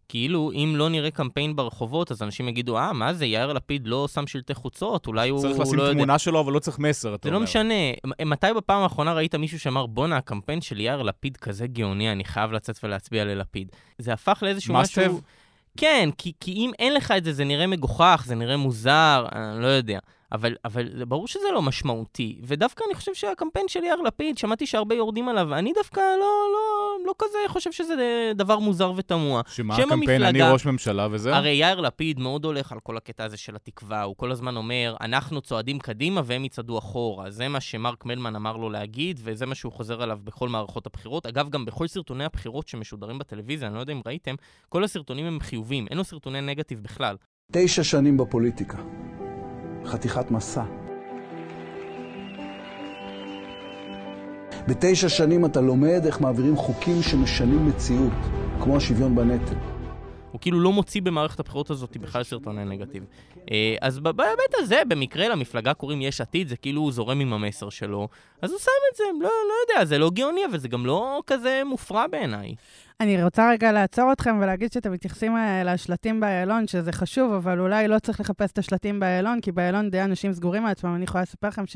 כאילו, אם לא נראה קמפיין ברחובות, אז אנשים יגידו, מה זה, יאיר לפיד לא שם שלטי חוצות, אולי הוא לא יודע. צריך לשים תמונה שלו, אבל לא צריך מסר, אתה אומר. זה לא משנה. מתי בפעם האחרונה ראית מישהו שאמר, בונה, הקמפיין של יאיר לפיד כזה גאוני, אני חייב לצאת ולהצביע ללפיד. זה הפך לאיזשהו משהו... כן, כי אם אין לך את זה, זה נראה מגוחך, זה נראה מוזר, אני לא יודע. אבל ברור שזה לא משמעותי, ודווקא אני חושב שהקמפיין של יאיר לפיד, שמעתי שהרבה יורדים עליו, אני דווקא לא כזה חושב שזה דבר מוזר ותמוה. שמה הקמפיין, אני ראש ממשלה וזה? הרי יאיר לפיד מאוד הולך על כל הקטע הזה של התקווה, הוא כל הזמן אומר, אנחנו צועדים קדימה והם יצעדו אחורה, זה מה שמרק מלמן אמר לו להגיד, וזה מה שהוא חוזר עליו בכל מערכות הבחירות. אגב, גם בכל סרטוני הבחירות שמשודרים בטלוויזיה, אני לא יודע אם ראיתם, כל הסרטונים הם חיובים, אין לו סרטוני נגטיב בכלל. 9 שנים בפוליטיקה. חתיכת מסע. ב9 שנים אתה לומד איך מעבירים חוקים שמשנים מציאות, כמו השוויון בנטל. הוא כאילו לא מוציא במערכת הבחירות הזאת בכלל סרטוני נגטיב. אז בהיבט הזה, במקרה למפלגה קוראים יש עתיד, זה כאילו הוא זורם עם המסר שלו, אז הוא שם את זה, לא יודע, זה לא גאוני, אבל זה גם לא כזה מופרע בעיניי. אני רוצה רגע לעצור אתכם ולהגיד שאתם מתייחסים לשלטים באיילון, שזה חשוב, אבל אולי לא צריך לחפש את השלטים באיילון, כי באיילון די אנשים סגורים על עצמם. אני יכולה לספר לכם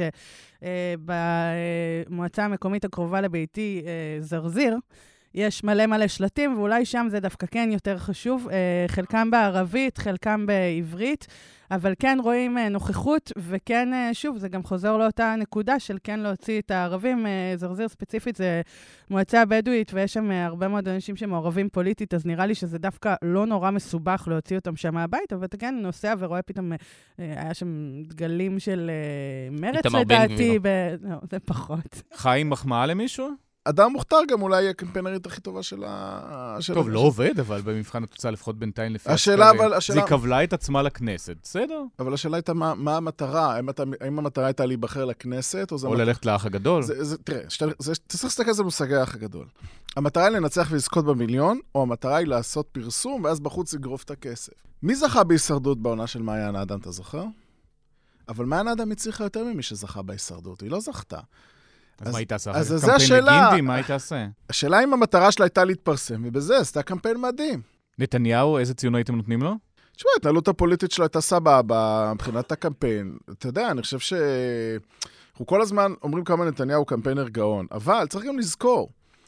שבמועצה המקומית הקרובה לביתי, זרזיר, יש מלא שלטים, ואולי שם זה דווקא כן יותר חשוב, חלקם בערבית, חלקם בעברית, אבל כן רואים נוכחות, וכן, שוב, זה גם חוזר לאותה נקודה של כן להוציא את הערבים. זרזיר ספציפית זה מועצה בדואית, ויש שם הרבה מאוד אנשים שמעורבים פוליטית, אז נראה לי שזה דווקא לא נורא מסובך להוציא אותם שם מהבית, אבל אתה כן נוסע ורואה פתאום, היה שם דגלים של מרץ לדעתי, לא, זה פחות. חיים מחמאה למישהו? אדם מוכתר גם אולי הקמפיינרית הכי טובה של טוב, לא עובד, אבל במבחן התוצאה לפחות בינתיים לפי השאלה, זה קבלה את עצמה לכנסת, בסדר? אבל השאלה הייתה מה המטרה, האם המטרה הייתה להיבחר לכנסת, או ללכת לאח הגדול? תראה, צריך להסתכל על זה מושגי האח הגדול. המטרה היא לנצח ולזכות במיליון, או המטרה היא לעשות פרסום, ואז בחוץ לגרוף את הכסף. מי זכה בהישרדות בעונה של מעיין האדם, אתה זוכר? אבל מעיין האדם הצליחה יותר ממי שזכה בהישרדות, היא לא זכתה. אז מה היא תעשה? אז זה השאלה. מה היא תעשה? השאלה אם המטרה שלה הייתה להתפרסם, ובזה עשתה קמפיין מדהים. נתניהו, איזה ציון הייתם נותנים לו? תשמע, ההתנהלות הפוליטית שלו הייתה סבבה מבחינת הקמפיין. אתה יודע, אני חושב אנחנו כל הזמן אומרים כמה נתניהו קמפיינר גאון, אבל צריך גם לזכור,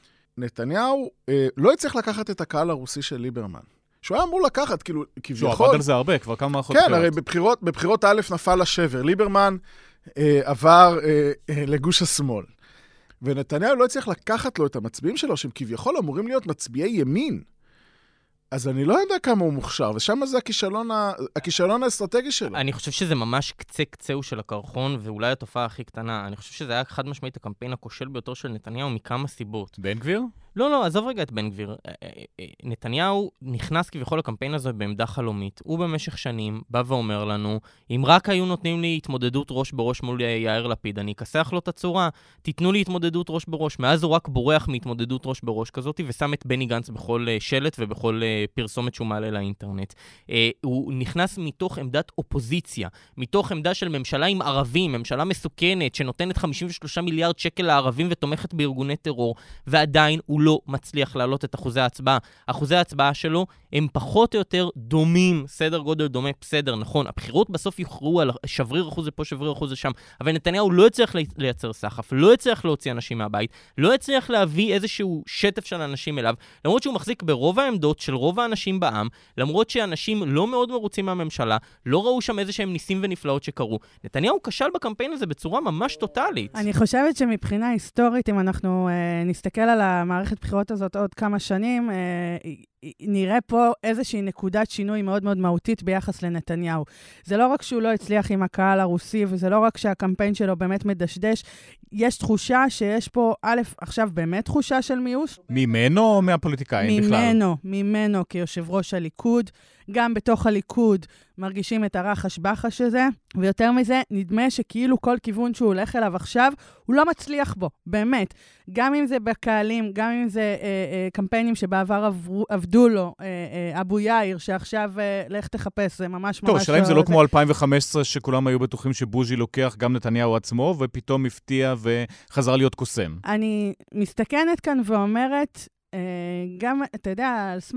נתניהו לא יצטרך לקחת את הקהל הרוסי של ליברמן. שהוא היה אמור לקחת, כאילו, כביכול... שהוא עבד על זה הרבה, כבר כמה מערכות כן, הרי בבחירות א' נפל השבר. ליברמן עבר לגוש השמאל. ונתניהו לא יצטרך לקחת לו את המצביעים שלו, שהם כביכול אמורים להיות מצביעי ימין. אז אני לא יודע כמה הוא מוכשר, ושם זה הכישלון האסטרטגי שלו. אני חושב שזה ממש קצהו של הקרחון, ואולי התופעה הכי קטנה. אני חושב שזה היה חד משמעית הקמפיין הכושל ביותר של נתניהו מכמה סיבות. בן גביר? לא, עזוב רגע את בן גביר. נתניהו נכנס כביכול לקמפיין הזה בעמדה חלומית. הוא במשך שנים בא ואומר לנו, אם רק היו נותנים לי התמודדות ראש בראש מול יאיר לפיד, אני אכסח לו את הצורה, תיתנו לי התמודדות ראש בראש. מאז הוא רק בורח מהתמודדות ראש בראש כזאת, ושם את בני גנץ בכל שלט ובכל פרסומת שהוא מעלה לאינטרנט. הוא נכנס מתוך עמדת אופוזיציה, מתוך עמדה של ממשלה עם ערבים, ממשלה מסוכנת, שנותנת 53 מיליארד שקל לערבים ותומכת בארגוני טרור, ועדיין הוא לא מצליח להעלות את אחוזי ההצבעה. אחוזי ההצבעה שלו הם פחות או יותר דומים, סדר גודל דומה, בסדר, נכון. הבחירות בסוף יוכרו על שבריר אחוז לפה, שבריר אחוז לשם, אבל נתניהו לא יצליח לייצר סחף, לא יצליח להוציא אנשים מהבית, לא יצליח להביא איזשהו שטף של אנשים אליו, למרות שהוא מחזיק ברוב העמדות של רוב האנשים בעם, למרות שאנשים לא מאוד מרוצים מהממשלה, לא ראו שם איזשהם ניסים ונפלאות שקרו. נתניהו כשל בקמפיין הזה בצורה ממש טוטלית. אני חושבת שמבחינה היסטורית, אם אנחנו נסתכל על המערכת בחירות הזאת עוד כמה שנים, נראה פה איזושהי נקודת שינוי מאוד מאוד מהותית ביחס לנתניהו. זה לא רק שהוא לא הצליח עם הקהל הרוסי, וזה לא רק שהקמפיין שלו באמת מדשדש, יש תחושה שיש פה, עכשיו באמת תחושה של מיאוס. ממנו או מהפוליטיקאים בכלל? ממנו כיושב ראש הליכוד. גם בתוך הליכוד מרגישים את הרחש בחש הזה, ויותר מזה, נדמה שכאילו כל כיוון שהוא הולך אליו עכשיו, הוא לא מצליח בו, באמת. גם אם זה בקהלים, גם אם זה קמפיינים שבעבר עבדו לו, אבו יאיר, שעכשיו לך תחפש, זה ממש טוב, השאלה אם זה לא כמו 2015, שכולם היו בטוחים שבוז'י לוקח גם נתניהו עצמו, ופתאום הפתיע וחזר להיות קוסם. אני מסתכנת כאן ואומרת, גם, אתה יודע, על סמך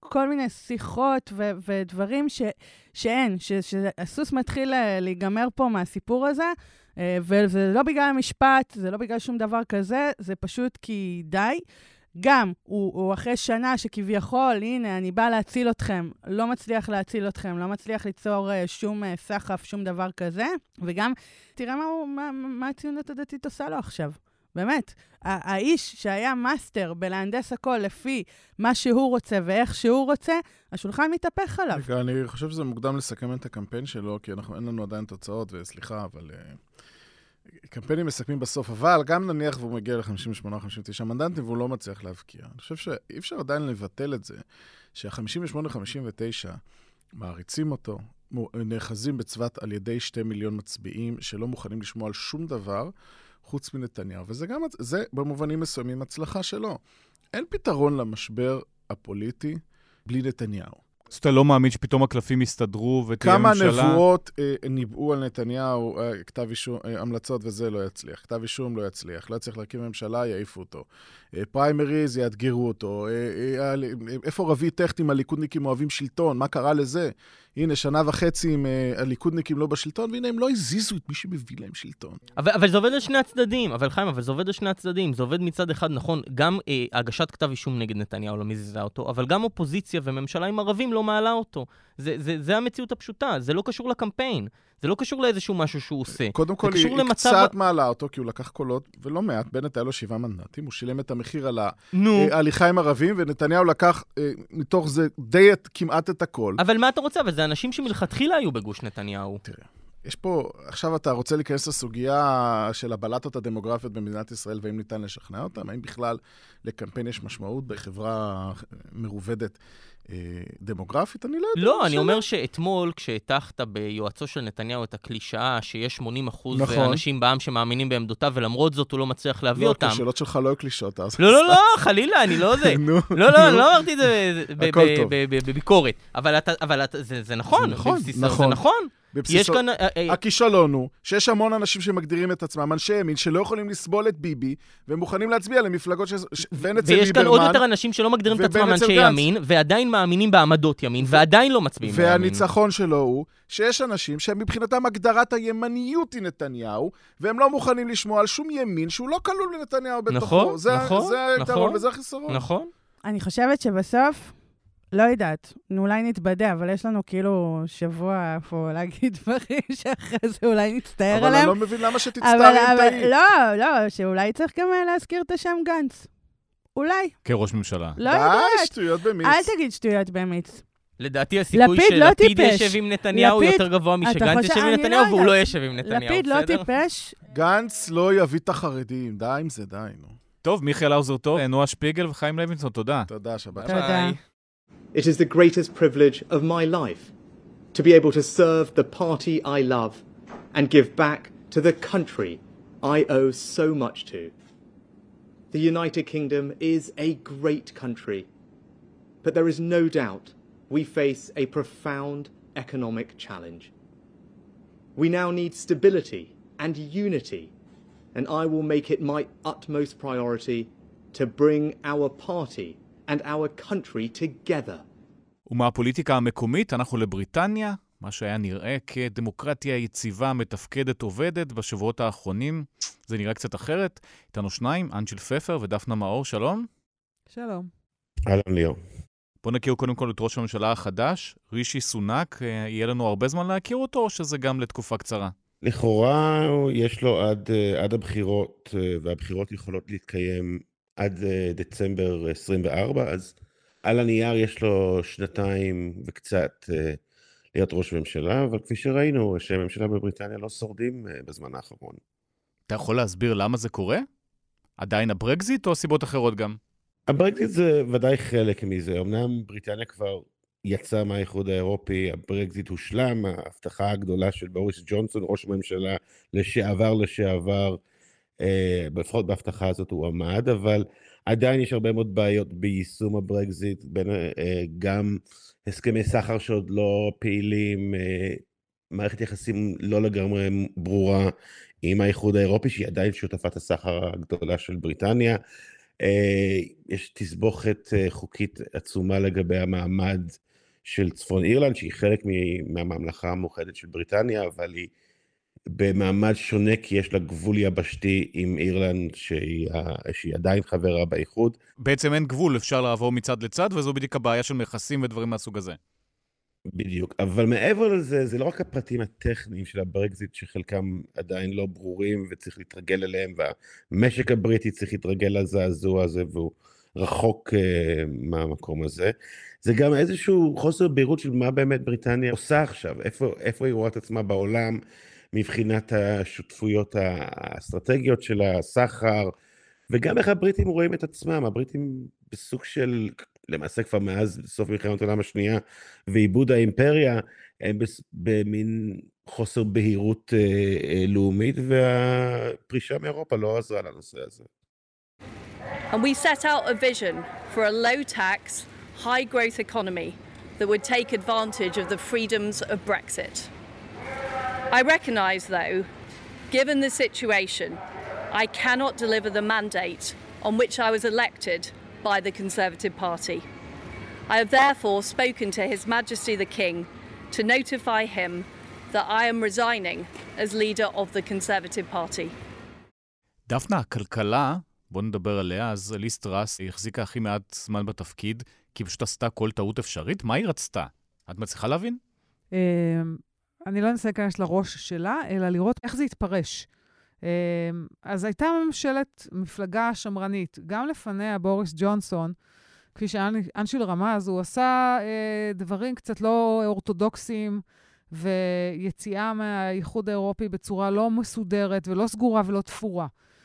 כל מיני שיחות ודברים שאין, שהסוס מתחיל להיגמר פה מהסיפור הזה, וזה לא בגלל המשפט, זה לא בגלל שום דבר כזה, זה פשוט כי די. גם, הוא אחרי שנה שכביכול, הנה, אני בא להציל אתכם, לא מצליח להציל אתכם, לא מצליח ליצור שום סחף, שום דבר כזה, וגם, תראה מה הציונות הדתית עושה לו עכשיו. באמת, האיש שהיה מאסטר בלהנדס הכל לפי מה שהוא רוצה ואיך שהוא רוצה, השולחן מתהפך עליו. רגע, אני חושב שזה מוקדם לסכם את הקמפיין שלו, כי אין לנו עדיין תוצאות, וסליחה, אבל קמפיינים מסכמים בסוף, אבל גם נניח והוא מגיע ל-58-59 מנדטים, והוא לא מצליח להבקיע. אני חושב שאי אפשר עדיין לבטל את זה, שה-58-59 מעריצים אותו, נאחזים בצוות על ידי 2 מיליון מצביעים, שלא מוכנים לשמוע על שום דבר, חוץ מנתניהו. וזה גם, זה במובנים מסוימים הצלחה שלו. אין פתרון למשבר הפוליטי בלי נתניהו. אז אתה לא מאמין שפתאום הקלפים יסתדרו ותהיה ממשלה? כמה נבואות ניבאו על נתניהו, כתב אישום, המלצות וזה לא יצליח. כתב אישום לא יצליח. לא יצליח להקים ממשלה, יעיפו אותו. פריימריז, יאתגרו אותו. איפה רבי טכט עם הליכודניקים אוהבים שלטון? מה קרה לזה? הנה, 1.5 שנה עם הליכודניקים לא בשלטון, והנה הם לא הזיזו את מי שמביא להם שלטון. אבל זה עובד על שני הצדדים, אבל זה עובד על שני הצדדים. זה עובד מצד אחד, נכון, גם הגשת כתב אישום נגד נתניהו לא מזיזה אותו, אבל גם אופוזיציה וממשלה עם ערבים לא מעלה אותו. זה המציאות הפשוטה, זה לא קשור לקמפיין. זה לא קשור לאיזשהו משהו שהוא עושה. קודם כל, היא קצת מעלה אותו, כי הוא לקח קולות, ולא מעט, בנט היה לו 7 מנדטים, הוא שילם את המחיר על ההליכה עם ערבים, ונתניהו לקח מתוך זה די כמעט את הכל. אבל מה אתה רוצה? אבל זה אנשים שמלכתחילה היו בגוש נתניהו. תראה, יש פה, עכשיו אתה רוצה להיכנס לסוגיה של הבלטות הדמוגרפיות במדינת ישראל, והאם ניתן לשכנע אותם? האם בכלל לקמפיין יש משמעות בחברה מרובדת דמוגרפית? אני לא יודע. לא, אני אומר שאתמול, כשהטחת ביועצו של נתניהו את הקלישאה, שיש 80% אנשים בעם שמאמינים בעמדותיו, ולמרות זאת הוא לא מצליח להביא אותם. לא, השאלות שלך לא היו קלישאות. לא, חלילה, אני לא זה. לא אמרתי את זה בביקורת. אבל זה נכון. זה נכון. הכישלון הוא שיש המון אנשים שמגדירים את עצמם אנשי ימין שלא יכולים לסבול את ביבי והם מוכנים להצביע למפלגות ואין אצל ליברמן. ויש כאן עוד יותר אנשים שלא מגדירים את עצמם אנשי ימין ועדיין מאמינים בעמדות ימין ועדיין לא מצביעים לימין. והניצחון שלו הוא שיש אנשים שמבחינתם הגדרת הימניות היא נתניהו והם לא מוכנים לשמוע על שום ימין שהוא לא כלול לנתניהו בתוכו. זה היתרון וזה החיסרון. נכון. אני חושבת שבסוף לא יודעת, אולי נתבדה, אבל יש לנו כאילו שבוע פה להגיד דברים שאחרי זה אולי נצטער עליהם. אבל אני לא מבין למה שתצטער אם תהי. לא, שאולי צריך גם להזכיר את השם גנץ. אולי. כראש ממשלה. לא יודעת. שטויות במיץ. אל תגיד שטויות במיץ. לדעתי הסיכוי שלפיד ישב עם נתניהו יותר גבוה משגנץ ישב עם נתניהו והוא לא ישב עם נתניהו. לפיד לא טיפש. גנץ לא יביא את החרדים, די עם זה, די. טוב, מיכאל האוזר טוב, נועה שפיגל וחיים לוינסון, תודה. תודה, שבת. תודה. It is the greatest privilege of my life to be able to serve the party I love and give back to the country I owe so much to. The United Kingdom is a great country, but there is no doubt we face a profound economic challenge. We now need stability and unity, and I will make it my utmost priority to bring our party and our country together. ומהפוליטיקה המקומית אנחנו לבריטניה, מה שהיה נראה כדמוקרטיה יציבה, מתפקדת, עובדת בשבועות האחרונים. זה נראה קצת אחרת. איתנו שניים, אנג'ל פפר ודפנה מאור, שלום. שלום. אהלן ליאור. בוא נכיר קודם כל את ראש הממשלה החדש, רישי סונאק. יהיה לנו הרבה זמן להכיר אותו, או שזה גם לתקופה קצרה? לכאורה יש לו עד הבחירות, והבחירות יכולות להתקיים עד דצמבר 24, אז על הנייר יש לו 2 וקצת להיות ראש ממשלה, אבל כפי שראינו, שהממשלה בבריטניה לא שורדים בזמן האחרון. אתה יכול להסביר למה זה קורה? עדיין הברקזיט או סיבות אחרות גם? הברקזיט זה ודאי חלק מזה. אמנם בריטניה כבר יצא מהאיחוד האירופי, הברקזיט הושלם, ההבטחה הגדולה של בוריס ג'ונסון, ראש הממשלה לשעבר, לפחות בהבטחה הזאת הוא עמד, אבל עדיין יש הרבה מאוד בעיות ביישום הברקזיט, בין גם הסכמי סחר שעוד לא פעילים, מערכת יחסים לא לגמרי ברורה עם האיחוד האירופי, שהיא עדיין שותפת הסחר הגדולה של בריטניה, יש תסבוכת חוקית עצומה לגבי המעמד של צפון אירלנד, שהיא חלק מהממלכה המאוחדת של בריטניה, אבל היא במעמד שונה, כי יש לה גבול יבשתי עם אירלנד, שהיא עדיין חברה באיחוד. בעצם אין גבול, אפשר לעבור מצד לצד, וזו בדיוק הבעיה של מכסים ודברים מהסוג הזה. בדיוק, אבל מעבר לזה, זה לא רק הפרטים הטכניים של הברקזיט, שחלקם עדיין לא ברורים וצריך להתרגל אליהם, והמשק הבריטי צריך להתרגל לזעזוע הזה, והוא רחוק מהמקום הזה. זה גם איזשהו חוסר בהירות של מה באמת בריטניה עושה עכשיו, איפה היא רואה את עצמה בעולם, מבחינת השותפויות האסטרטגיות של הסחר, וגם איך הבריטים רואים את עצמם, הבריטים בסוג של, למעשה כבר מאז סוף מלחמת העולם השנייה, ואיבוד האימפריה, הם במין חוסר בהירות לאומית, והפרישה מאירופה לא עזרה לנושא הזה. And we set out a vision for a low-tax, high-growth economy that would take advantage of the freedoms of Brexit. I recognise, though, given the situation, I cannot deliver the mandate on which I was elected by the Conservative Party. I have therefore spoken to His Majesty the King to notify him that I am resigning as leader of the Conservative Party. דפנה, הכלכלה, בוא נדבר עליה, אז ליז טראס היא החזיקה הכי מעט זמן בתפקיד, כי פשוט עשתה כל טעות אפשרית. מה היא רצתה? את מצליחה להבין? אני לא אנסה להיכנס לראש שלה, אלא לראות איך זה יתפרש. אז הייתה מפלגה שמרנית, גם לפניה בוריס ג'ונסון, כפי שאנשיל רמז, הוא עשה דברים קצת לא אורתודוקסיים, ויציאה מהאיחוד האירופי בצורה לא מסודרת, ולא סגורה ולא תפורה.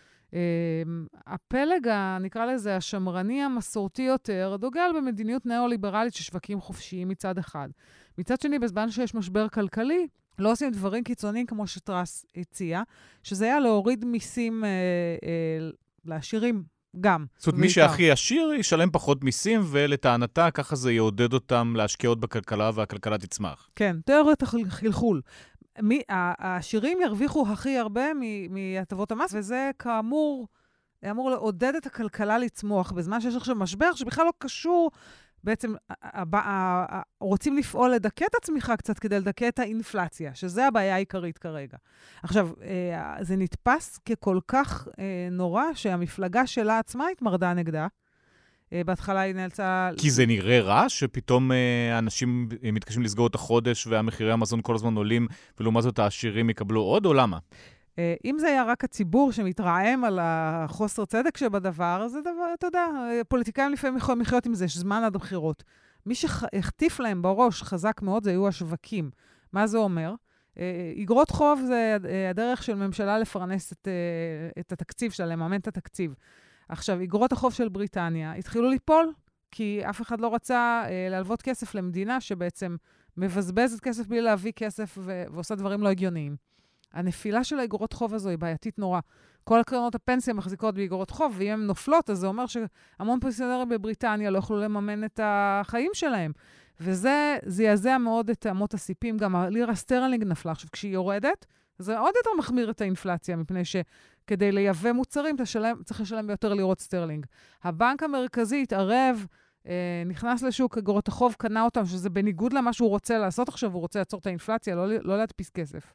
הפלג, נקרא לזה, השמרני המסורתי יותר, דוגל במדיניות נאו-ליברלית ששווקים חופשיים מצד אחד. מצד שני, בזמן שיש משבר כלכלי, לא עושים דברים קיצוניים כמו שטראס הציע, שזה היה להוריד מיסים לעשירים גם. זאת אומרת, מי שהכי עשיר ישלם פחות מיסים, ולטענתה ככה זה יעודד אותם להשקיע עוד בכלכלה, והכלכלה תצמח. כן, תיאוריית החלחול. העשירים ירוויחו הכי הרבה מהטבות המס, וזה כאמור אמור לעודד את הכלכלה לצמוח, בזמן שיש עכשיו משבר שבכלל לא קשור, בעצם רוצים לפעול לדכא את הצמיחה קצת כדי לדכא את האינפלציה, שזה הבעיה העיקרית כרגע. עכשיו, זה נתפס ככל כך נורא שהמפלגה שלה עצמה התמרדה נגדה, בהתחלה היא נאלצה... כי זה נראה רע שפתאום אנשים מתקשים לסגור את החודש והמחירי המזון כל הזמן עולים, ולעומת זאת העשירים יקבלו עוד, או למה? אם זה היה רק הציבור שמתרעם על החוסר צדק שבדבר, זה דבר, אתה יודע, פוליטיקאים לפעמים יכולים לחיות עם זה, שזמן עד הבחירות. מי שהחטיף להם בראש חזק מאוד, זה היו השווקים. מה זה אומר? אגרות חוב זה הדרך של ממשלה לפרנס את התקציב שלה, לממן את התקציב. עכשיו, אגרות החוב של בריטניה התחילו ליפול, כי אף אחד לא רצה להלוות כסף למדינה שבעצם מבזבזת כסף בלי להביא כסף ועושה דברים לא הגיוניים. הנפילה של האגרות חוב הזו היא בעייתית נורא. כל הקרנות הפנסיה מחזיקות באגרות חוב, ואם הן נופלות, אז זה אומר שהמון פנסיונרים בבריטניה לא יכולו לממן את החיים שלהם. וזה זעזע מאוד את אמות הסיפים, גם הלירה סטרלינג נפלה. עכשיו, כשהיא יורדת, זה עוד יותר מחמיר את האינפלציה, מפני שכדי לייבא מוצרים, צריך לשלם ביותר לירות סטרלינג. הבנק המרכזי התערב, נכנס לשוק אגרות החוב, קנה אותם, שזה בניגוד למה שהוא רוצה לעשות עכשיו, הוא רוצה לעצור את האינפלציה, לא להדפיס כסף.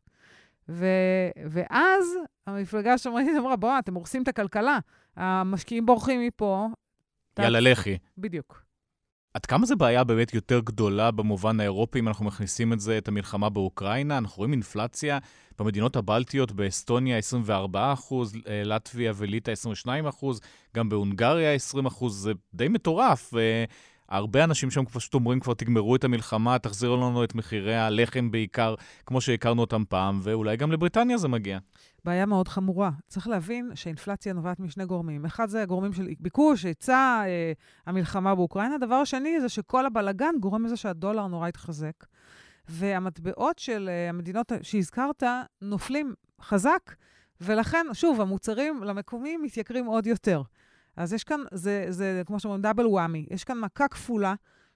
ואז המפלגה השמרנית אמרה, בוא, אתם הורסים את הכלכלה, המשקיעים בורחים מפה. יאללה לכי. בדיוק. עד כמה זה בעיה באמת יותר גדולה במובן האירופי, אם אנחנו מכניסים את המלחמה באוקראינה? אנחנו רואים אינפלציה במדינות הבלטיות, באסטוניה 24%, לטביה וליטא 22%, גם בהונגריה 20%, זה די מטורף. הרבה אנשים שם פשוט אומרים, כבר תגמרו את המלחמה, תחזירו לנו את מחירי הלחם בעיקר, כמו שהכרנו אותם פעם, ואולי גם לבריטניה זה מגיע. בעיה מאוד חמורה. צריך להבין שהאינפלציה נובעת משני גורמים. אחד זה הגורמים של ביקוש, היצע, המלחמה באוקראינה. הדבר השני זה שכל הבלגן גורם לזה שהדולר נורא התחזק. והמטבעות של המדינות שהזכרת נופלים חזק, ולכן, שוב, המוצרים למקומיים מתייקרים עוד יותר. אז יש כאן, זה כמו שאומרים, דאבל וואמי. יש כאן מכה כפולה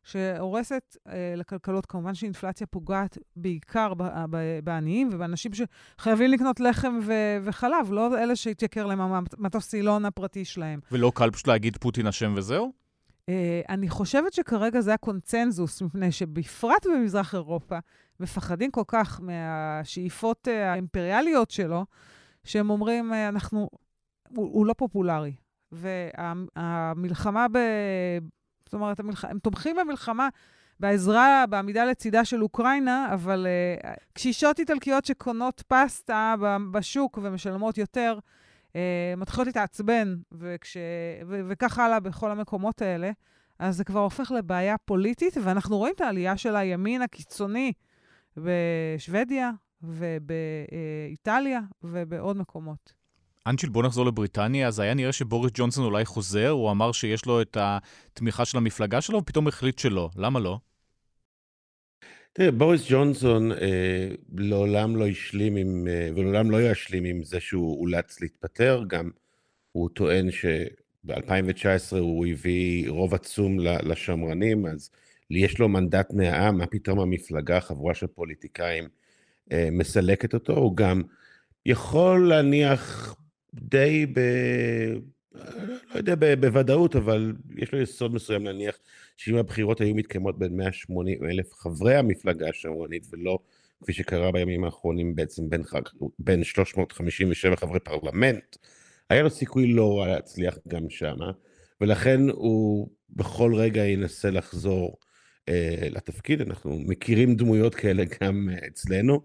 שהורסת לכלכלות. כמובן שאינפלציה פוגעת בעיקר בעניים ובאנשים שחייבים לקנות לחם וחלב, לא אלה שהתייקר להם המטוס סילון הפרטי שלהם. ולא קל פשוט להגיד פוטין אשם וזהו? אני חושבת שכרגע זה הקונצנזוס, מפני שבפרט במזרח אירופה, מפחדים כל כך מהשאיפות האימפריאליות שלו, שהם אומרים, הוא לא פופולרי. והמלחמה זאת אומרת, הם תומכים במלחמה, בעזרה, בעמידה לצידה של אוקראינה, אבל קשישות איטלקיות שקונות פסטה בשוק ומשלמות יותר, מתחילות להתעצבן, וכך הלאה בכל המקומות האלה, אז זה כבר הופך לבעיה פוליטית, ואנחנו רואים את העלייה של הימין הקיצוני בשוודיה ובאיטליה ובעוד מקומות. אנצ'יל, בוא נחזור לבריטניה. אז היה נראה שבוריס ג'ונסון אולי חוזר, הוא אמר שיש לו את התמיכה של המפלגה שלו, ופתאום החליט שלא. למה לא? תראה, בוריס ג'ונסון לעולם לא השלים ולעולם לא ישלים עם זה שהוא אולץ להתפטר. גם הוא טוען שב-2019 הוא הביא רוב עצום לשמרנים, אז יש לו מנדט מהעם, מה פתאום המפלגה, חבורה של פוליטיקאים, מסלקת אותו. הוא גם יכול להניח די לא יודע בוודאות, אבל יש לו יסוד מסוים להניח שאם הבחירות היו מתקיימות בין 180,000 חברי המפלגה השמרנית, ולא כפי שקרה בימים האחרונים בעצם בין 357 חברי פרלמנט, היה לו סיכוי לא רע להצליח גם שם, ולכן הוא בכל רגע ינסה לחזור לתפקיד. אנחנו מכירים דמויות כאלה גם אצלנו,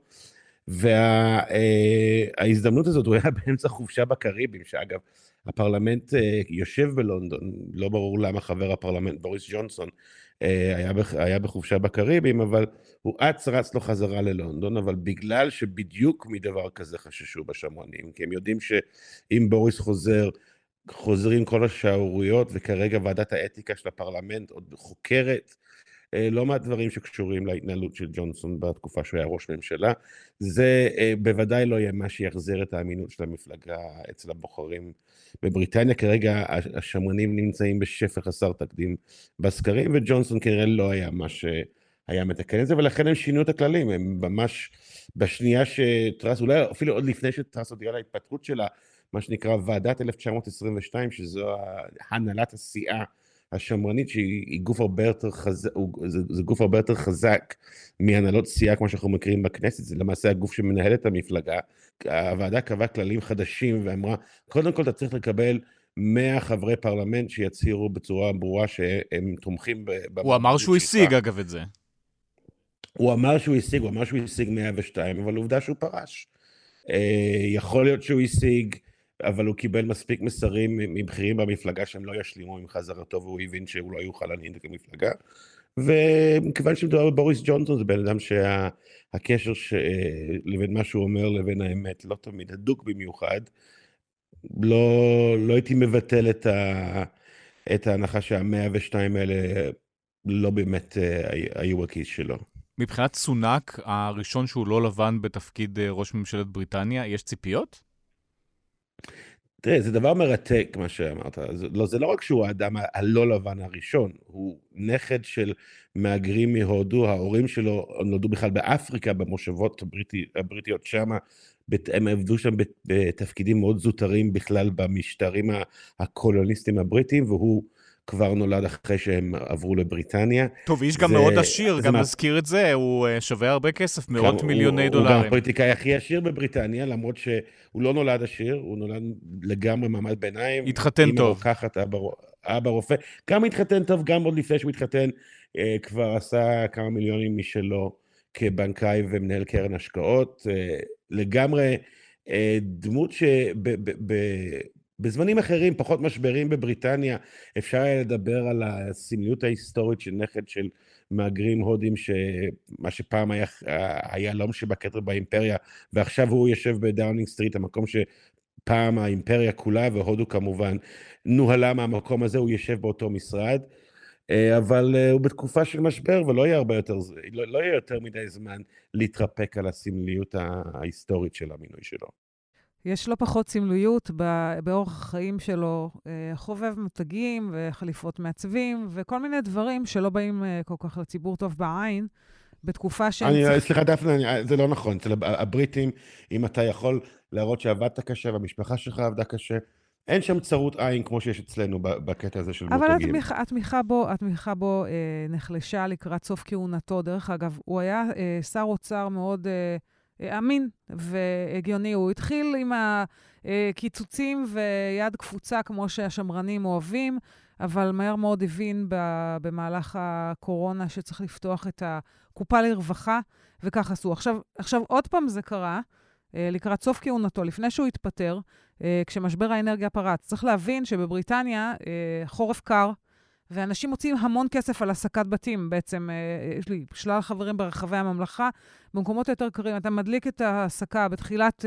וההזדמנות הזאת, הוא היה באמצע חופשה בקריבים, שאגב, הפרלמנט יושב בלונדון, לא ברור למה חבר הפרלמנט בוריס ג'ונסון היה בחופשה בקריבים, אבל הוא רץ לו חזרה ללונדון, אבל בגלל שבדיוק מדבר כזה חששו בשמרנים, כי הם יודעים שאם בוריס חוזרים כל השערוריות, וכרגע ועדת האתיקה של הפרלמנט עוד חוקרת, לא מעט דברים שקשורים להתנהלות של ג'ונסון בתקופה שהוא היה ראש ממשלה, זה בוודאי לא יהיה מה שיחזיר את האמינות של המפלגה אצל הבוחרים בבריטניה. כרגע השמרנים נמצאים בשפל חסר תקדים בסקרים, וג'ונסון כנראה לא היה מה שהיה מתקן את זה, ולכן הם שינו את הכללים. הם ממש בשנייה שטרס, אולי אפילו עוד לפני שטרס הודיעה להתפטרות שלה, מה שנקרא ועדת 1922, שזו הנהלת הסיעה השמרנית, שהיא גוף הרבה יותר חזק, זה גוף הרבה יותר חזק מהנהלות סיעה כמו שאנחנו מכירים בכנסת. זה למעשה הגוף שמנהל את המפלגה. הוועדה קבעה כללים חדשים ואמרה, קודם כל אתה צריך לקבל 100 חברי פרלמנט שיצהירו בצורה ברורה שהם תומכים הוא אמר שהוא השיג אגב את זה. הוא אמר שהוא השיג 102, אבל עובדה שהוא פרש. יכול להיות שהוא השיג, אבל הוא קיבל מספיק מסרים מבחירים במפלגה שהם לא ישלימו עם חזרתו, והוא הבין שהוא לא יוכל להנהיג את המפלגה. וכיוון שמדובר בבוריס ג'ונסון, זה בן אדם שהקשר לבין מה שהוא אומר לבין האמת לא תמיד הדוק במיוחד. לא הייתי מבטל את ההנחה שה102 האלה לא באמת היו הכיס שלו. מבחינת סונאק, הראשון שהוא לא לבן בתפקיד ראש ממשלת בריטניה, יש ציפיות? תראה, זה דבר מרתק מה שאמרת. זה לא רק שהוא האדם הלא לבן הראשון, הוא נכד של מהגרים מהודו, ההורים שלו נולדו בכלל באפריקה, במושבות הבריטיות שם, הם עבדו שם בתפקידים מאוד זוטרים בכלל במשטרים הקולוניסטים הבריטיים, והוא כבר נולד אחרי שהם עברו לבריטניה. טוב, איש גם מאוד עשיר, גם נזכיר את זה, הוא שווה הרבה כסף, מאות מיליוני דולרים. הוא גם הפוליטיקאי הכי עשיר בבריטניה, למרות שהוא לא נולד עשיר, הוא נולד לגמרי מעמד ביניים. התחתן טוב. רוקחת, אבא רופא. גם התחתן טוב, גם עוד לפני שהוא התחתן, כבר עשה כמה מיליונים משלו כבנקאי ומנהל קרן השקעות. לגמרי דמות בזמנים אחרים, פחות משברים בבריטניה, אפשר היה לדבר על הסמליות ההיסטורית של נכד של מהגרים הודים, שמה שפעם היה לא שבקטר באימפריה, ועכשיו הוא יושב בדאונינג סטריט, המקום שפעם האימפריה כולה, והודו כמובן נוהלה מהמקום הזה, הוא יושב באותו משרד, אבל הוא בתקופה של משבר, ולא יהיה לא יהיה יותר מדי זמן להתרפק על הסמליות ההיסטורית של המינוי שלו. יש לו פחות סמליות באורח החיים שלו, חובב מותגים וחליפות מעצבים, וכל מיני דברים שלא באים כל כך לציבור טוב בעין, בתקופה שהם... סליחה, דפנה, זה לא נכון. אצל הבריטים, אם אתה יכול להראות שעבדת קשה, והמשפחה שלך עבדה קשה, אין שם צרות עין כמו שיש אצלנו בקטע הזה של מותגים. אבל התמיכה בו נחלשה לקראת סוף כהונתו. דרך אגב, הוא היה שר אוצר מאוד אמין והגיוני. הוא התחיל עם הקיצוצים ויד קפוצה כמו שהשמרנים אוהבים, אבל מהר מאוד הבין במהלך הקורונה שצריך לפתוח את הקופה לרווחה, וכך עשו. עכשיו עוד פעם זה קרה, לקראת סוף כהונתו, לפני שהוא התפטר, כשמשבר האנרגיה פרץ. צריך להבין שבבריטניה חורף קר, ואנשים מוצאים המון כסף על עסקת בתים. בעצם יש לי שלל חברים ברחבי הממלכה, במקומות יותר קרים. אתה מדליק את העסקה בתחילת,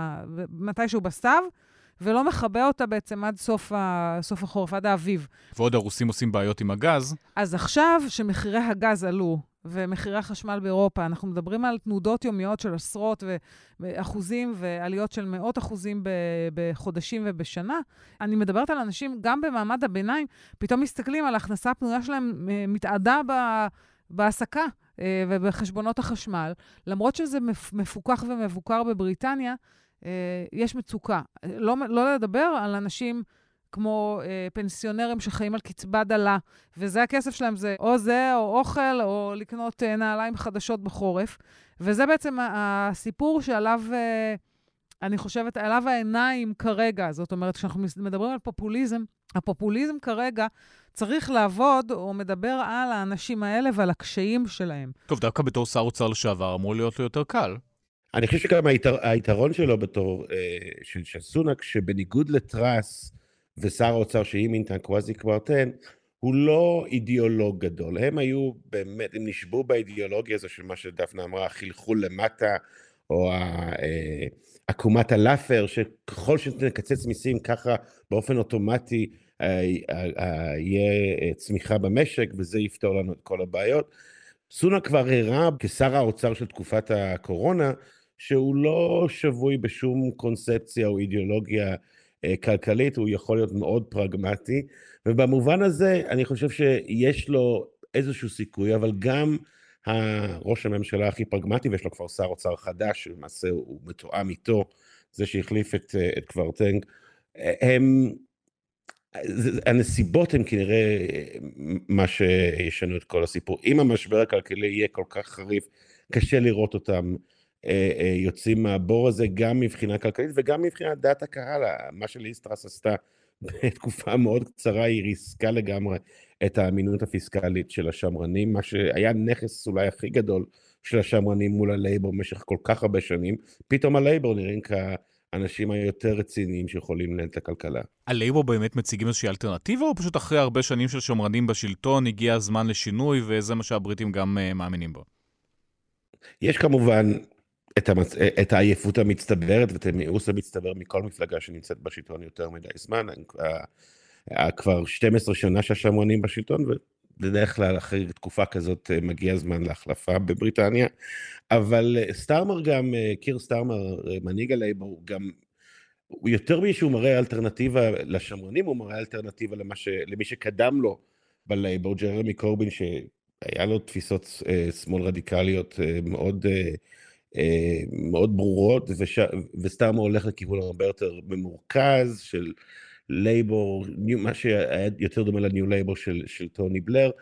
מתישהו בסתיו, ולא מחבא אותה בעצם עד סוף החורף, עד האביב. ועוד הרוסים עושים בעיות עם הגז. אז עכשיו שמחירי הגז עלו, ומחירי החשמל באירופה, אנחנו מדברים על תנודות יומיות של עשרות אחוזים, ועליות של מאות אחוזים בחודשים ובשנה. אני מדברת על אנשים, גם במעמד הביניים, פתאום מסתכלים על ההכנסה הפנויה שלהם, מתעדה בעסקה ובחשבונות החשמל. למרות שזה מפוקח ומבוקר בבריטניה, יש מצוקה. לא לדבר על אנשים כמו פנסיונרים שחיים על קצבה דלה, וזה הכסף שלהם, זה או זה, או אוכל, או לקנות נעליים חדשות בחורף. וזה בעצם הסיפור שעליו, אני חושבת, עליו העיניים כרגע. זאת אומרת, כשאנחנו מדברים על פופוליזם, הפופוליזם כרגע צריך לעבוד או מדבר על האנשים האלה ועל הקשיים שלהם. טוב, דווקא בתור שר אוצר לשעבר אמור להיות לו יותר קל. אני חושב שגם היתרון שלו בתור של סונאק, שבניגוד לטראס ושר האוצר שהיא מינתה קוואזי קוורטן, הוא לא אידיאולוג גדול. הם היו באמת, הם נשבו באידיאולוגיה הזו של מה שדפנה אמרה, חילחול למטה, או עקומת הלאפר, שככל שנקצץ מיסים ככה באופן אוטומטי, יהיה צמיחה במשק, וזה יפתור לנו את כל הבעיות. סונאק כבר הראה כשר האוצר של תקופת הקורונה, שהוא לא שבוי בשום קונספציה או אידיאולוגיה כלכלית, הוא יכול להיות מאוד פרגמטי, ובמובן הזה אני חושב שיש לו איזשהו סיכוי, אבל גם ראש הממשלה הכי פרגמטי, ויש לו כבר שר אוצר חדש, למעשה הוא מתואם איתו, זה שהחליף את קוורטנג, הנסיבות הן כנראה מה שישנו את כל הסיפור. אם המשבר הכלכלי יהיה כל כך חריף, קשה לראות אותם יוצאים מהבור הזה, גם מבחינה כלכלית וגם מבחינת דעת הקהל. מה שליסטרס עשתה בתקופה מאוד קצרה, היא ריסקה לגמרי את האמינות הפיסקלית של השמרנים, מה שהיה נכס אולי הכי גדול של השמרנים מול הלייבור במשך כל כך הרבה שנים, פתאום הלייבור נראים האנשים היותר רציניים שיכולים לנהל את הכלכלה. הלייבור באמת מציגים איזושהי אלטרנטיבה, או פשוט אחרי הרבה שנים של שמרנים בשלטון, הגיע הזמן לשינוי, וזה מה שהבריטים גם מאמינים בו? יש כמובן את העייפות המצטברת, ואת המיאוס המצטבר מכל מפלגה שנמצאת בשלטון יותר מדי זמן, כבר 12 שנה שהשמרנים בשלטון, ובדרך כלל אחרי תקופה כזאת מגיע הזמן להחלפה בבריטניה, אבל סטארמר גם, קיר סטארמר, מנהיג הלייבור, גם, הוא יותר משהו מראה אלטרנטיבה לשמרנים, הוא מראה אלטרנטיבה למי שקדם לו בלייבור, ג'רמי קורבין, שהיה לו תפיסות שמאל רדיקליות מאוד ברורות, וסטארמר הולך לכיוון הרבה יותר במורכז של לייבור, מה שהיה יותר דומה לניו לייבור של טוני בלר.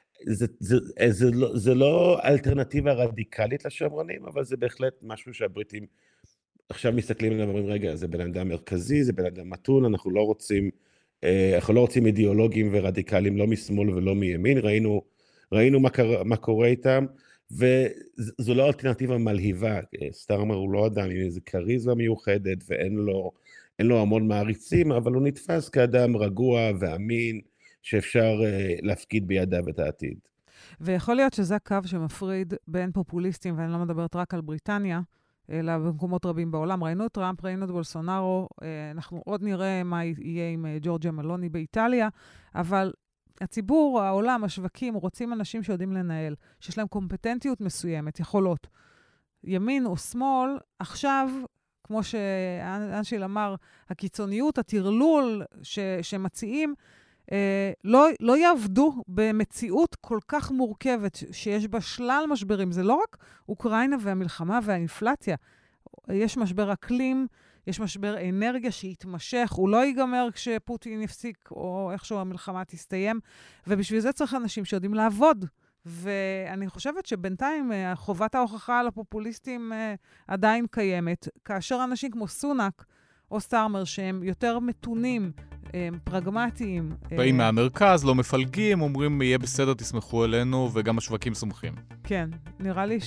זה לא אלטרנטיבה רדיקלית לשמרנים, אבל זה בהחלט משהו שהבריטים עכשיו מסתכלים עליו ואומרים, רגע, זה בן אדם מרכזי, זה בן אדם מתון, אנחנו לא רוצים אידיאולוגים ורדיקלים, לא משמאל ולא מימין, ראינו מה קורה איתם, וזו לא אלטרנטיבה מלהיבה. סטארמר הוא לא אדם עם איזו קריזמה מיוחדת, ואין לו המון מעריצים, אבל הוא נתפס כאדם רגוע ואמין, שאפשר להפקיד בידיו את העתיד. ויכול להיות שזה הקו שמפריד בין פופוליסטים, ואני לא מדברת רק על בריטניה, אלא במקומות רבים בעולם. ראינו את טראמפ, ראינו את בולסונארו, אנחנו עוד נראה מה יהיה עם ג'ורג'יה מלוני באיטליה, אבל הציבור, העולם, השווקים, רוצים אנשים שיודעים לנהל, שיש להם קומפטנטיות מסוימת, יכולות. ימין או שמאל, עכשיו כמו שאנשיל אמר, הקיצוניות, הטרלול שמציעים, לא יעבדו במציאות כל כך מורכבת שיש בה שלל משברים. זה לא רק אוקראינה והמלחמה והאינפלציה. יש משבר אקלים, יש משבר אנרגיה שיתמשך, הוא לא ייגמר כשפוטין יפסיק או איכשהו המלחמה תסתיים, ובשביל זה צריך אנשים שיודעים לעבוד. ואני חושבת שבינתיים חובת ההוכחה על הפופוליסטים עדיין קיימת, כאשר אנשים כמו סונק או סטארמר שהם יותר מתונים, פרגמטיים. באים מהמרכז, לא מפלגים, אומרים יהיה בסדר, תסמכו עלינו, וגם השווקים סומכים. כן, נראה לי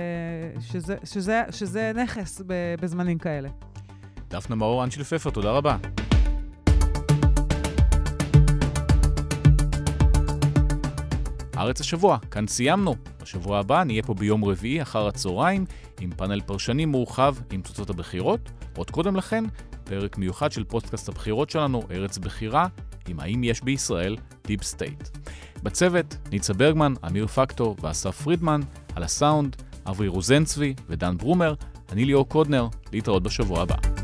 שזה נכס בזמנים כאלה. דפנה מאור, אנשיל פפר, תודה רבה. הארץ השבוע, כאן סיימנו. בשבוע הבא נהיה פה ביום רביעי אחר הצהריים עם פאנל פרשנים מורחב עם תוצאות הבחירות. עוד קודם לכן, פרק מיוחד של פודקאסט הבחירות שלנו, ארץ בחירה, עם האם יש בישראל דיפ סטייט. בצוות, ניצה ברגמן, אמיר פקטור ואסף פרידמן, על הסאונד, אברי רוזנצבי ודן ברומר, אני ליאור קודנר, להתראות בשבוע הבא.